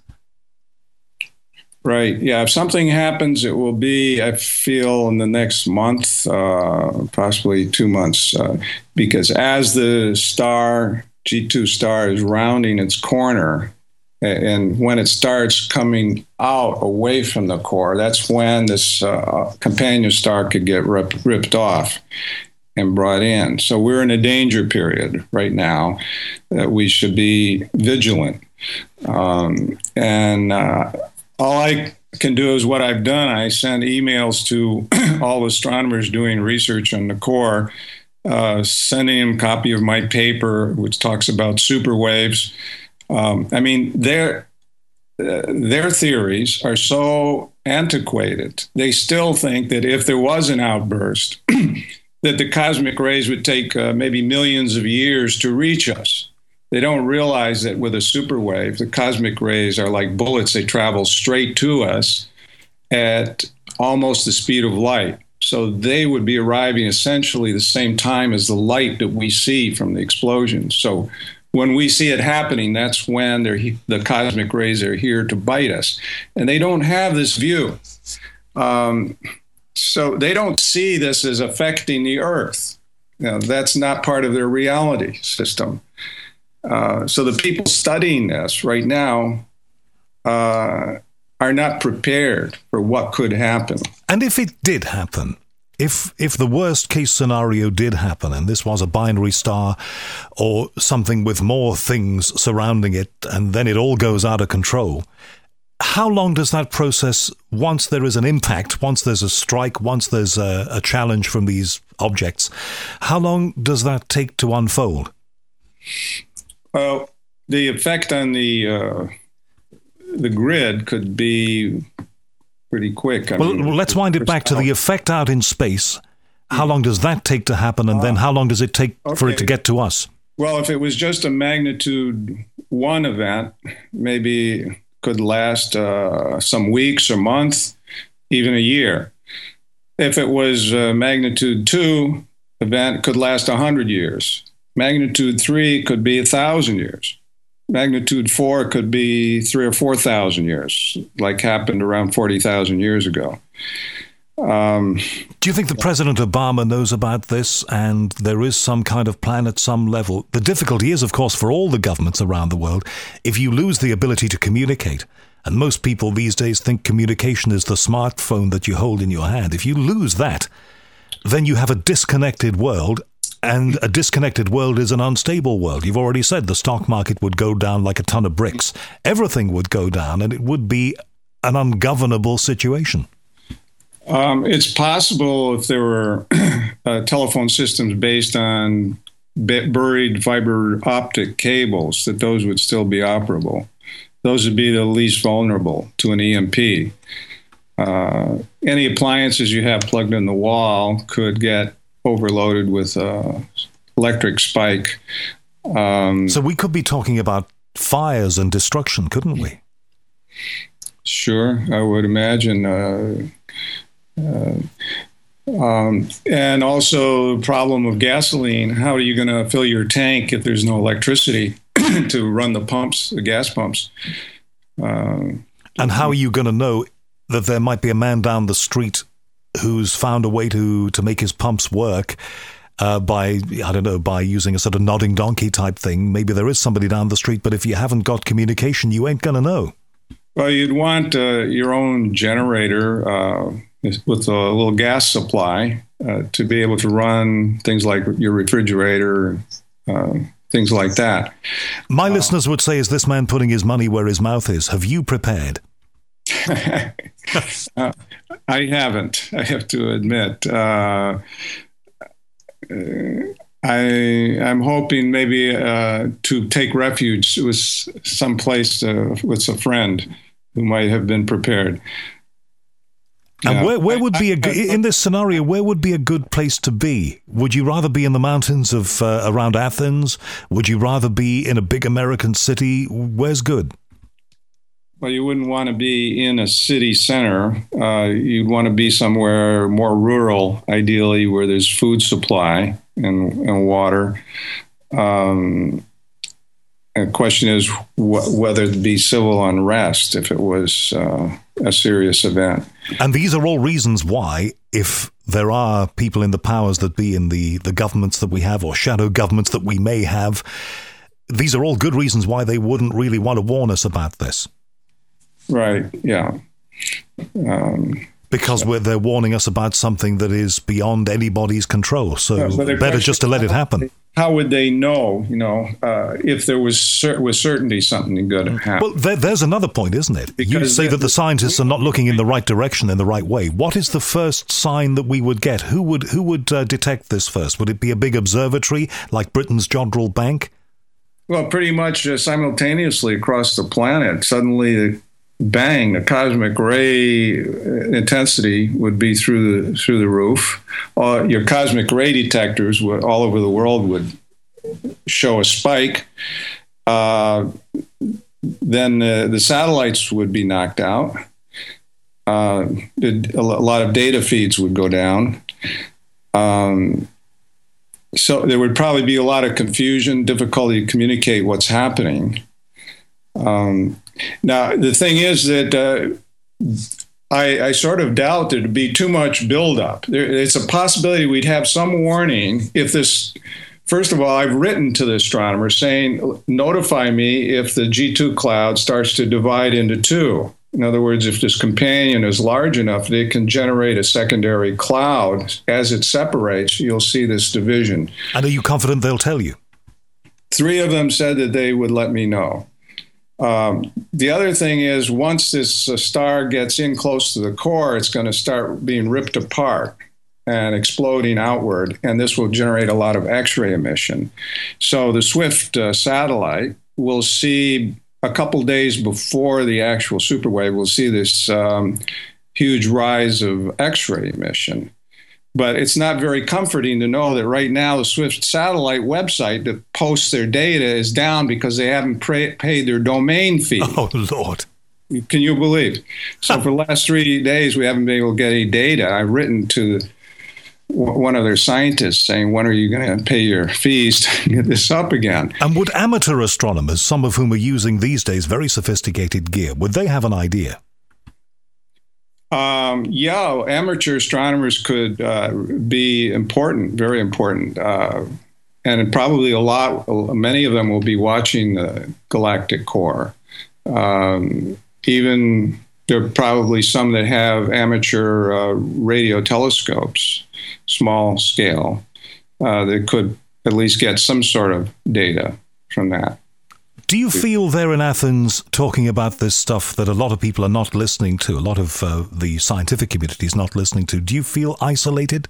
Right. Yeah. If something happens, it will be, I feel, in the next month, uh, possibly two months, uh, because as the star, G two star, is rounding its corner, and when it starts coming out away from the core, that's when this uh, companion star could get rip, ripped off and brought in. So we're in a danger period right now that we should be vigilant. Um, and uh, all I can do is what I've done. I send emails to all astronomers doing research on the core, uh, sending them a copy of my paper, which talks about super waves. Um, I mean, their uh, their theories are so antiquated. They still think that if there was an outburst, that the cosmic rays would take uh, maybe millions of years to reach us. They don't realize that with a super wave, the cosmic rays are like bullets. They travel straight to us at almost the speed of light. So they would be arriving essentially the same time as the light that we see from the explosion. So when we see it happening, that's when they're, the cosmic rays are here to bite us. And they don't have this view. Um, so they don't see this as affecting the Earth. You know, that's not part of their reality system. Uh, so the people studying this right now uh, are not prepared for what could happen. And if it did happen, If if the worst case scenario did happen, and this was a binary star or something with more things surrounding it, and then it all goes out of control, how long does that process, once there is an impact, once there's a strike, once there's a, a challenge from these objects, how long does that take to unfold? Well, the effect on the uh, the grid could be pretty quick. I well, mean, let's wind it back to the effect out in space. How long does that take to happen, and uh, then how long does it take okay. for it to get to us? Well, if it was just a magnitude one event, maybe could last uh, some weeks or months, even a year. If it was a magnitude two event, it could last one hundred years. Magnitude three could be one thousand years. Magnitude four could be three or four thousand years, like happened around forty thousand years ago. Um, Do you think that President Obama knows about this, and there is some kind of plan at some level? The difficulty is, of course, for all the governments around the world, if you lose the ability to communicate, and most people these days think communication is the smartphone that you hold in your hand. If you lose that, then you have a disconnected world. And a disconnected world is an unstable world. You've already said the stock market would go down like a ton of bricks. Everything would go down, and it would be an ungovernable situation. Um, it's possible if there were uh, telephone systems based on b- buried fiber optic cables, that those would still be operable. Those would be the least vulnerable to an E M P. Uh, any appliances you have plugged in the wall could get overloaded with uh, electric spike. Um, so we could be talking about fires and destruction, couldn't we? Sure, I would imagine. Uh, uh, um, and also the problem of gasoline. How are you going to fill your tank if there's no electricity to run the pumps, the gas pumps? Uh, and how are you going to know that there might be a man down the street who's found a way to, to make his pumps work, uh, by, I don't know, by using a sort of nodding donkey type thing. Maybe there is somebody down the street, but if you haven't got communication, you ain't going to know. Well, you'd want uh, your own generator uh, with a little gas supply uh, to be able to run things like your refrigerator, uh, things like that. My uh, listeners would say, is this man putting his money where his mouth is? Have you prepared? uh, I haven't, I have to admit. Uh, I, I'm hoping maybe uh, to take refuge with someplace uh, with a friend who might have been prepared. And uh, where, where would be a good, in this scenario, where would be a good place to be? Would you rather be in the mountains of uh, around Athens? Would you rather be in a big American city? Where's good? Well, you wouldn't want to be in a city center. Uh, you'd want to be somewhere more rural, ideally, where there's food supply and, and water. Um, the question is wh- whether it'd be civil unrest if it was uh, a serious event. And these are all reasons why, if there are people in the powers that be in the, the governments that we have or shadow governments that we may have, these are all good reasons why they wouldn't really want to warn us about this. Right, yeah. Um, because so. we're, they're warning us about something that is beyond anybody's control. So yeah, better just to let it happen. How would they know, you know, uh, if there was cer- with certainty something good happened? Well, there, there's another point, isn't it? Because you say that the scientists are not looking in the right direction, in the right way. What is the first sign that we would get? Who would who would uh, detect this first? Would it be a big observatory like Britain's Jodrell Bank? Well, pretty much uh, simultaneously across the planet, suddenly the bang, the cosmic ray intensity would be through the through the roof. Uh, your cosmic ray detectors would, all over the world would show a spike. Uh, then uh, the satellites would be knocked out. Uh, a lot of data feeds would go down. Um, so there would probably be a lot of confusion, difficulty to communicate what's happening. Um, Now, the thing is that uh, I, I sort of doubt there'd be too much buildup. There, it's a possibility we'd have some warning if this, first of all, I've written to the astronomer saying, notify me if the G two cloud starts to divide into two. In other words, if this companion is large enough, they can generate a secondary cloud. As it separates, you'll see this division. And are you confident they'll tell you? Three of them said that they would let me know. Um, the other thing is, once this uh, star gets in close to the core, it's going to start being ripped apart and exploding outward, and this will generate a lot of X-ray emission. So the SWIFT uh, satellite will see, a couple days before the actual superwave, we'll see this um, huge rise of X-ray emission. But it's not very comforting to know that right now the SWIFT satellite website that posts their data is down because they haven't pra- paid their domain fee. Oh, Lord. Can you believe? So for the last three days, we haven't been able to get any data. I've written to one of their scientists saying, when are you going to pay your fees to get this up again? And would amateur astronomers, some of whom are using these days very sophisticated gear, would they have an idea? Um, yeah, amateur astronomers could uh, be important, very important. Uh, and probably a lot, many of them will be watching the galactic core. Um, even there are probably some that have amateur uh, radio telescopes, small scale, uh, that could at least get some sort of data from that. Do you feel there in Athens talking about this stuff that a lot of people are not listening to, a lot of uh, the scientific community is not listening to? Do you feel isolated?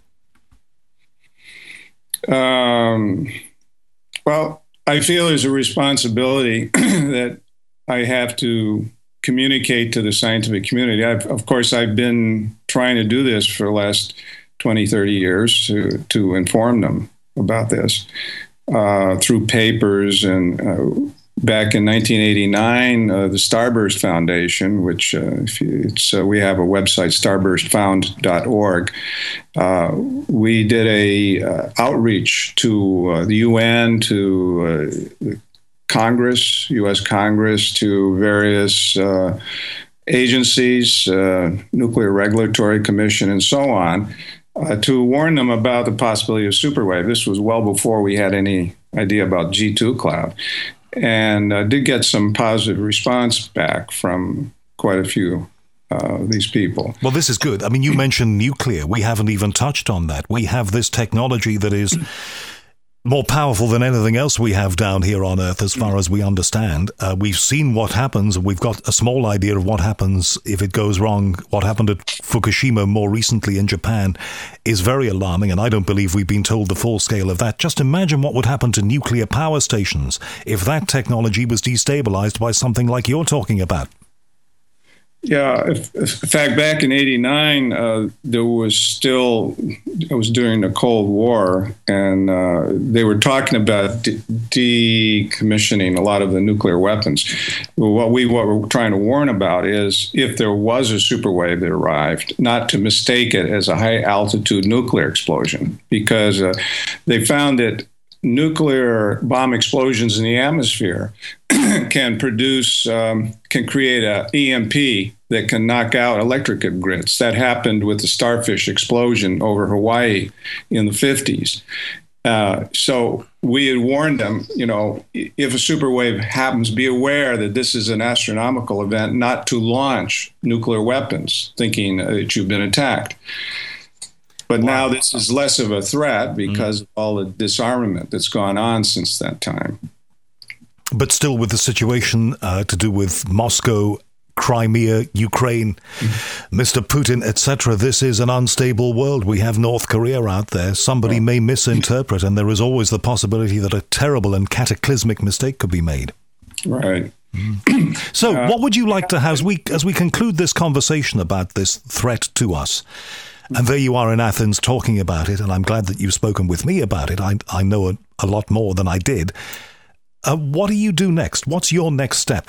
Um, well, I feel there's a responsibility that I have to communicate to the scientific community. I've, of course, I've been trying to do this for the last twenty, thirty years to, to inform them about this uh, through papers and uh, back in nineteen eighty-nine, uh, the Starburst Foundation, which uh, if you, it's, uh, we have a website, starburst found dot org, uh, we did a uh, outreach to uh, the U N, to uh, Congress, U S Congress, to various uh, agencies, uh, Nuclear Regulatory Commission, and so on. uh, to warn them about the possibility of superwave. This was well before we had any idea about G two cloud, and uh, did get some positive response back from quite a few uh, of these people. Well, this is good. I mean, you mentioned nuclear. We haven't even touched on that. We have this technology that is more powerful than anything else we have down here on Earth, as far as we understand. Uh, we've seen what happens. We've got a small idea of what happens if it goes wrong. What happened at Fukushima more recently in Japan is very alarming, and I don't believe we've been told the full scale of that. Just imagine what would happen to nuclear power stations if that technology was destabilized by something like you're talking about. Yeah, if, if, in fact, back in eighty-nine, uh, there was still, it was during the Cold War, and uh, they were talking about de- decommissioning a lot of the nuclear weapons. What we what we're trying to warn about is if there was a superwave that arrived, not to mistake it as a high-altitude nuclear explosion, because uh, they found that nuclear bomb explosions in the atmosphere can produce, um, can create a E M P that can knock out electrical grids. That happened with the Starfish explosion over Hawaii in the fifties. Uh, so we had warned them, you know, if a superwave happens, be aware that this is an astronomical event, not to launch nuclear weapons, thinking that you've been attacked. But wow. Now this is less of a threat because mm. of all the disarmament that's gone on since that time. But still, with the situation uh, to do with Moscow, Crimea, Ukraine, mm-hmm. Mister Putin, et cetera, this is an unstable world. We have North Korea out there. Somebody oh. may misinterpret, and there is always the possibility that a terrible and cataclysmic mistake could be made. Right. Mm. So, uh, what would you like to have as we as we conclude this conversation about this threat to us? And there you are in Athens talking about it, and I'm glad that you've spoken with me about it. I I know a, a lot more than I did. Uh, what do you do next? What's your next step?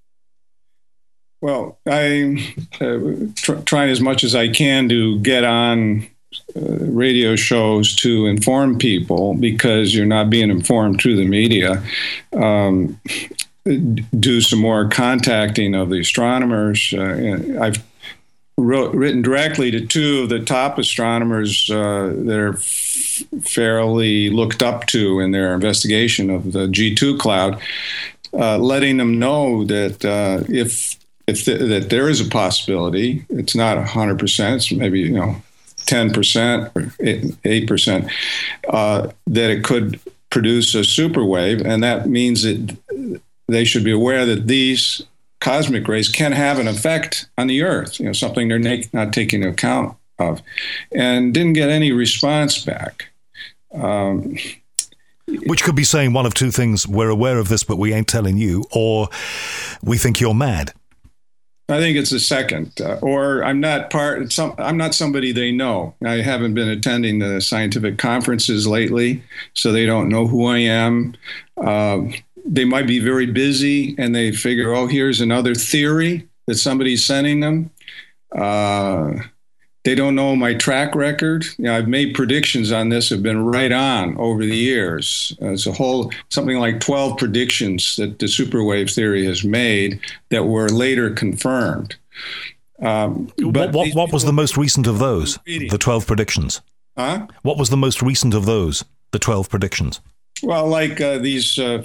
Well, I'm uh, tr- trying as much as I can to get on uh, radio shows to inform people, because you're not being informed through the media. Um, do some more contacting of the astronomers. Uh, I've wrote, written directly to two of the top astronomers uh, that are f- fairly looked up to in their investigation of the G two cloud, uh, letting them know that uh, if if the, that there is a possibility, it's not one hundred percent, it's maybe, you know, ten percent or eight percent, uh, that it could produce a superwave, and that means that they should be aware that these cosmic rays can have an effect on the Earth, you know, something they're na- not taking into account of, and didn't get any response back. Um, Which could be saying one of two things: we're aware of this, but we ain't telling you, or we think you're mad. I think it's the second, uh, or I'm not part. Some, I'm not somebody they know. I haven't been attending the scientific conferences lately, so they don't know who I am. Uh, they might be very busy, and they figure, oh, here's another theory that somebody's sending them. Uh, they don't know my track record. You know, I've made predictions on this, have been right on over the years. Uh, it's a whole, something like twelve predictions that the superwave theory has made that were later confirmed. Um, but what, what, what was the most recent of those, the twelve predictions? Huh? What was the most recent of those, the twelve predictions? Well, like uh, these uh,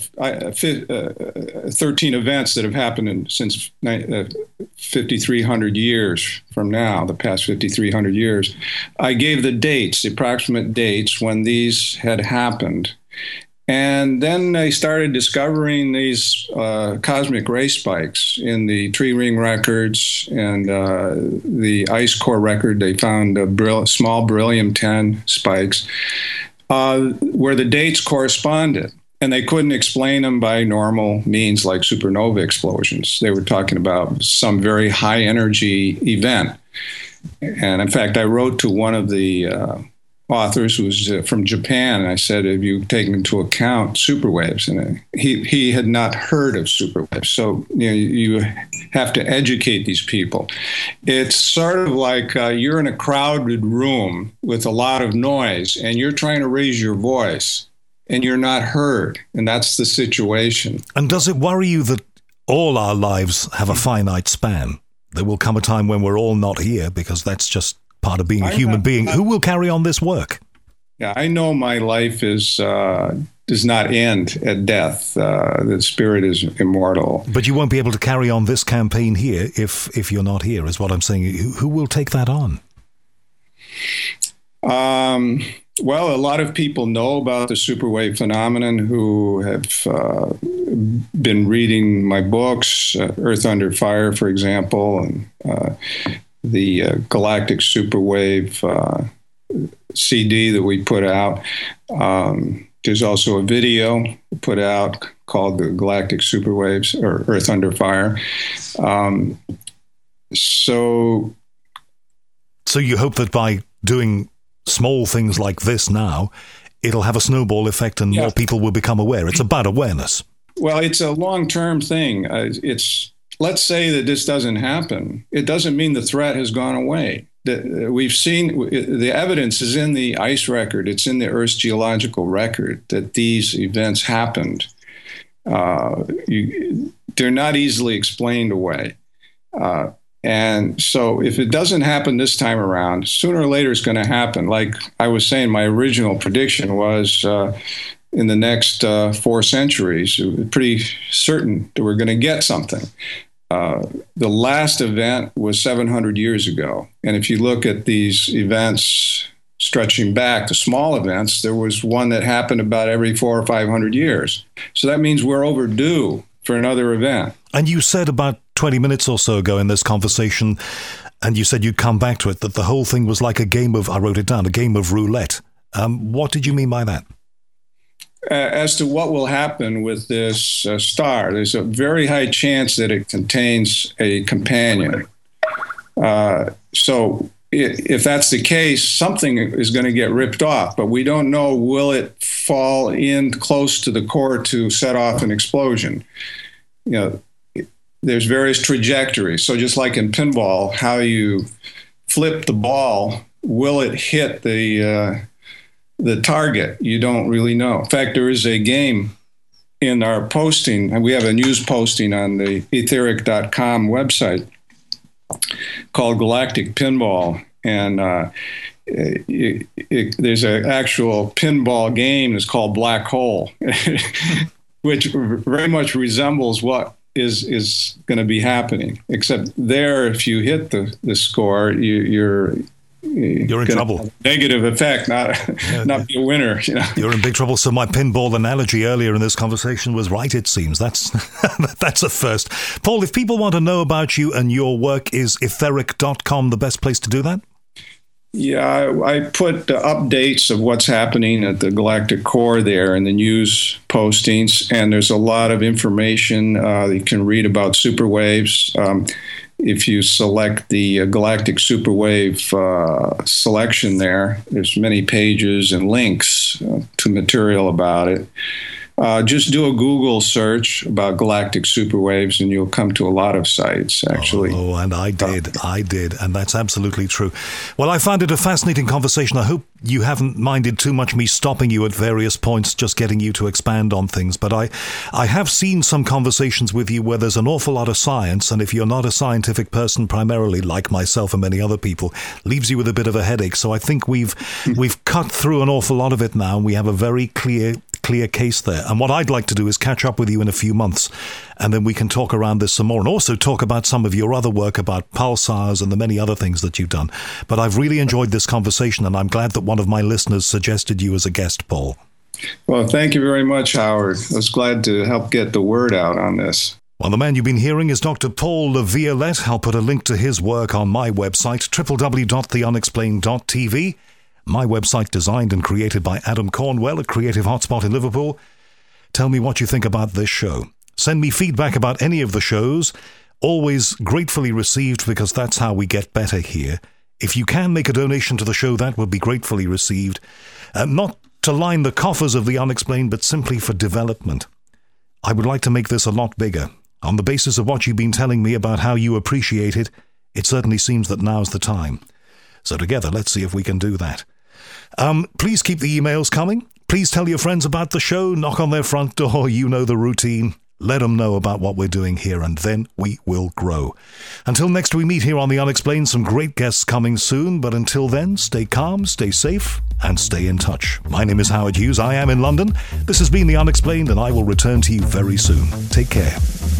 thirteen events that have happened in, since uh, fifty-three hundred years from now, the past fifty-three hundred years, I gave the dates, the approximate dates when these had happened. And then they started discovering these uh, cosmic ray spikes in the tree ring records and uh, the ice core record. They found uh, brill- small beryllium ten spikes. Uh, where the dates corresponded, and they couldn't explain them by normal means like supernova explosions. They were talking about some very high energy event. And in fact, I wrote to one of the uh, authors who was uh, from Japan, and I said, have you taken into account superwaves? And he, he had not heard of superwaves. So you know, you have to educate these people. It's sort of like uh, you're in a crowded room with a lot of noise, and you're trying to raise your voice, and you're not heard. And that's the situation. And does it worry you that all our lives have a finite span? There will come a time when we're all not here, because that's just part of being a I'm human not, being. not, Who will carry on this work? Yeah, I know my life is uh, does not end at death. Uh, the spirit is immortal. But you won't be able to carry on this campaign here if if you're not here, is what I'm saying. Who, who will take that on? Um, well, a lot of people know about the superwave phenomenon who have uh, been reading my books, uh, Earth Under Fire, for example, and uh, the uh, Galactic Superwave uh, C D that we put out. Um, there's also a video put out called the Galactic Superwaves or Earth Under Fire. Um, so, so you hope that by doing small things like this now, it'll have a snowball effect and yeah. more people will become aware. It's about awareness. Well, it's a long-term thing. Uh, it's let's say that this doesn't happen. It doesn't mean the threat has gone away. The, uh, we've seen the evidence is in the ice record. It's in the Earth's geological record that these events happened. Uh, you, they're not easily explained away. Uh, And so if it doesn't happen this time around, sooner or later it's going to happen. Like I was saying, my original prediction was uh, in the next uh, four centuries, it was pretty certain that we're going to get something. Uh, the last event was seven hundred years ago. And if you look at these events stretching back to small events, there was one that happened about every four or five hundred years. So that means we're overdue for another event. And you said about twenty minutes or so ago in this conversation, and you said you'd come back to it, that the whole thing was like a game of, I wrote it down, a game of roulette. Um, what did you mean by that? Uh, as to what will happen with this uh, star, there's a very high chance that it contains a companion. Uh, so if that's the case, something is going to get ripped off, but we don't know, will it fall in close to the core to set off an explosion? You know, there's various trajectories. So just like in pinball, how you flip the ball, will it hit the uh, the target? You don't really know. In fact, there is a game in our posting, and we have a news posting on the etheric dot com website called Galactic Pinball. And uh, it, it, there's an actual pinball game that's called Black Hole, which very much resembles what is is going to be happening, except there, if you hit the, the score, you, you're you're in trouble. Negative effect, not yeah, not be a winner. You know? You're in big trouble. So my pinball analogy earlier in this conversation was right. It seems that's that's a first. Paul, if people want to know about you and your work, is etheric dot com the best place to do that? Yeah, I, I put the updates of what's happening at the galactic core there in the news postings, and there's a lot of information uh, you can read about superwaves. Um, if you select the uh, galactic superwave uh, selection there, there's many pages and links uh, to material about it. Uh, just do a Google search about galactic superwaves, and you'll come to a lot of sites, actually. Oh, and I did. I did. And that's absolutely true. Well, I found it a fascinating conversation. I hope you haven't minded too much me stopping you at various points, just getting you to expand on things. But I, I have seen some conversations with you where there's an awful lot of science, and if you're not a scientific person primarily, like myself and many other people, leaves you with a bit of a headache. So I think we've we've cut through an awful lot of it now, and we have a very clear clear case there. And what I'd like to do is catch up with you in a few months, and then we can talk around this some more, and also talk about some of your other work about pulsars and the many other things that you've done. But I've really enjoyed this conversation, and I'm glad that one of my listeners suggested you as a guest, Paul. Well, thank you very much, Howard. I was glad to help get the word out on this. Well, the man you've been hearing is Doctor Paul Le Violette. I'll put a link to his work on my website, w w w dot the unexplained dot t v. My website designed and created by Adam Cornwell at Creative Hotspot in Liverpool. Tell me what you think about this show. Send me feedback about any of the shows. Always gratefully received, because that's how we get better here. If you can make a donation to the show, that would be gratefully received. Uh, not to line the coffers of the unexplained, but simply for development. I would like to make this a lot bigger. On the basis of what you've been telling me about how you appreciate it, it certainly seems that now's the time. So together, let's see if we can do that. Um, please keep the emails coming. Please tell your friends about the show. Knock on their front door. You know the routine. Let them know about what we're doing here, and then we will grow. Until next we meet here on The Unexplained, some great guests coming soon, but until then, stay calm, stay safe, and stay in touch. My name is Howard Hughes. I am in London. This has been The Unexplained, and I will return to you very soon. Take care.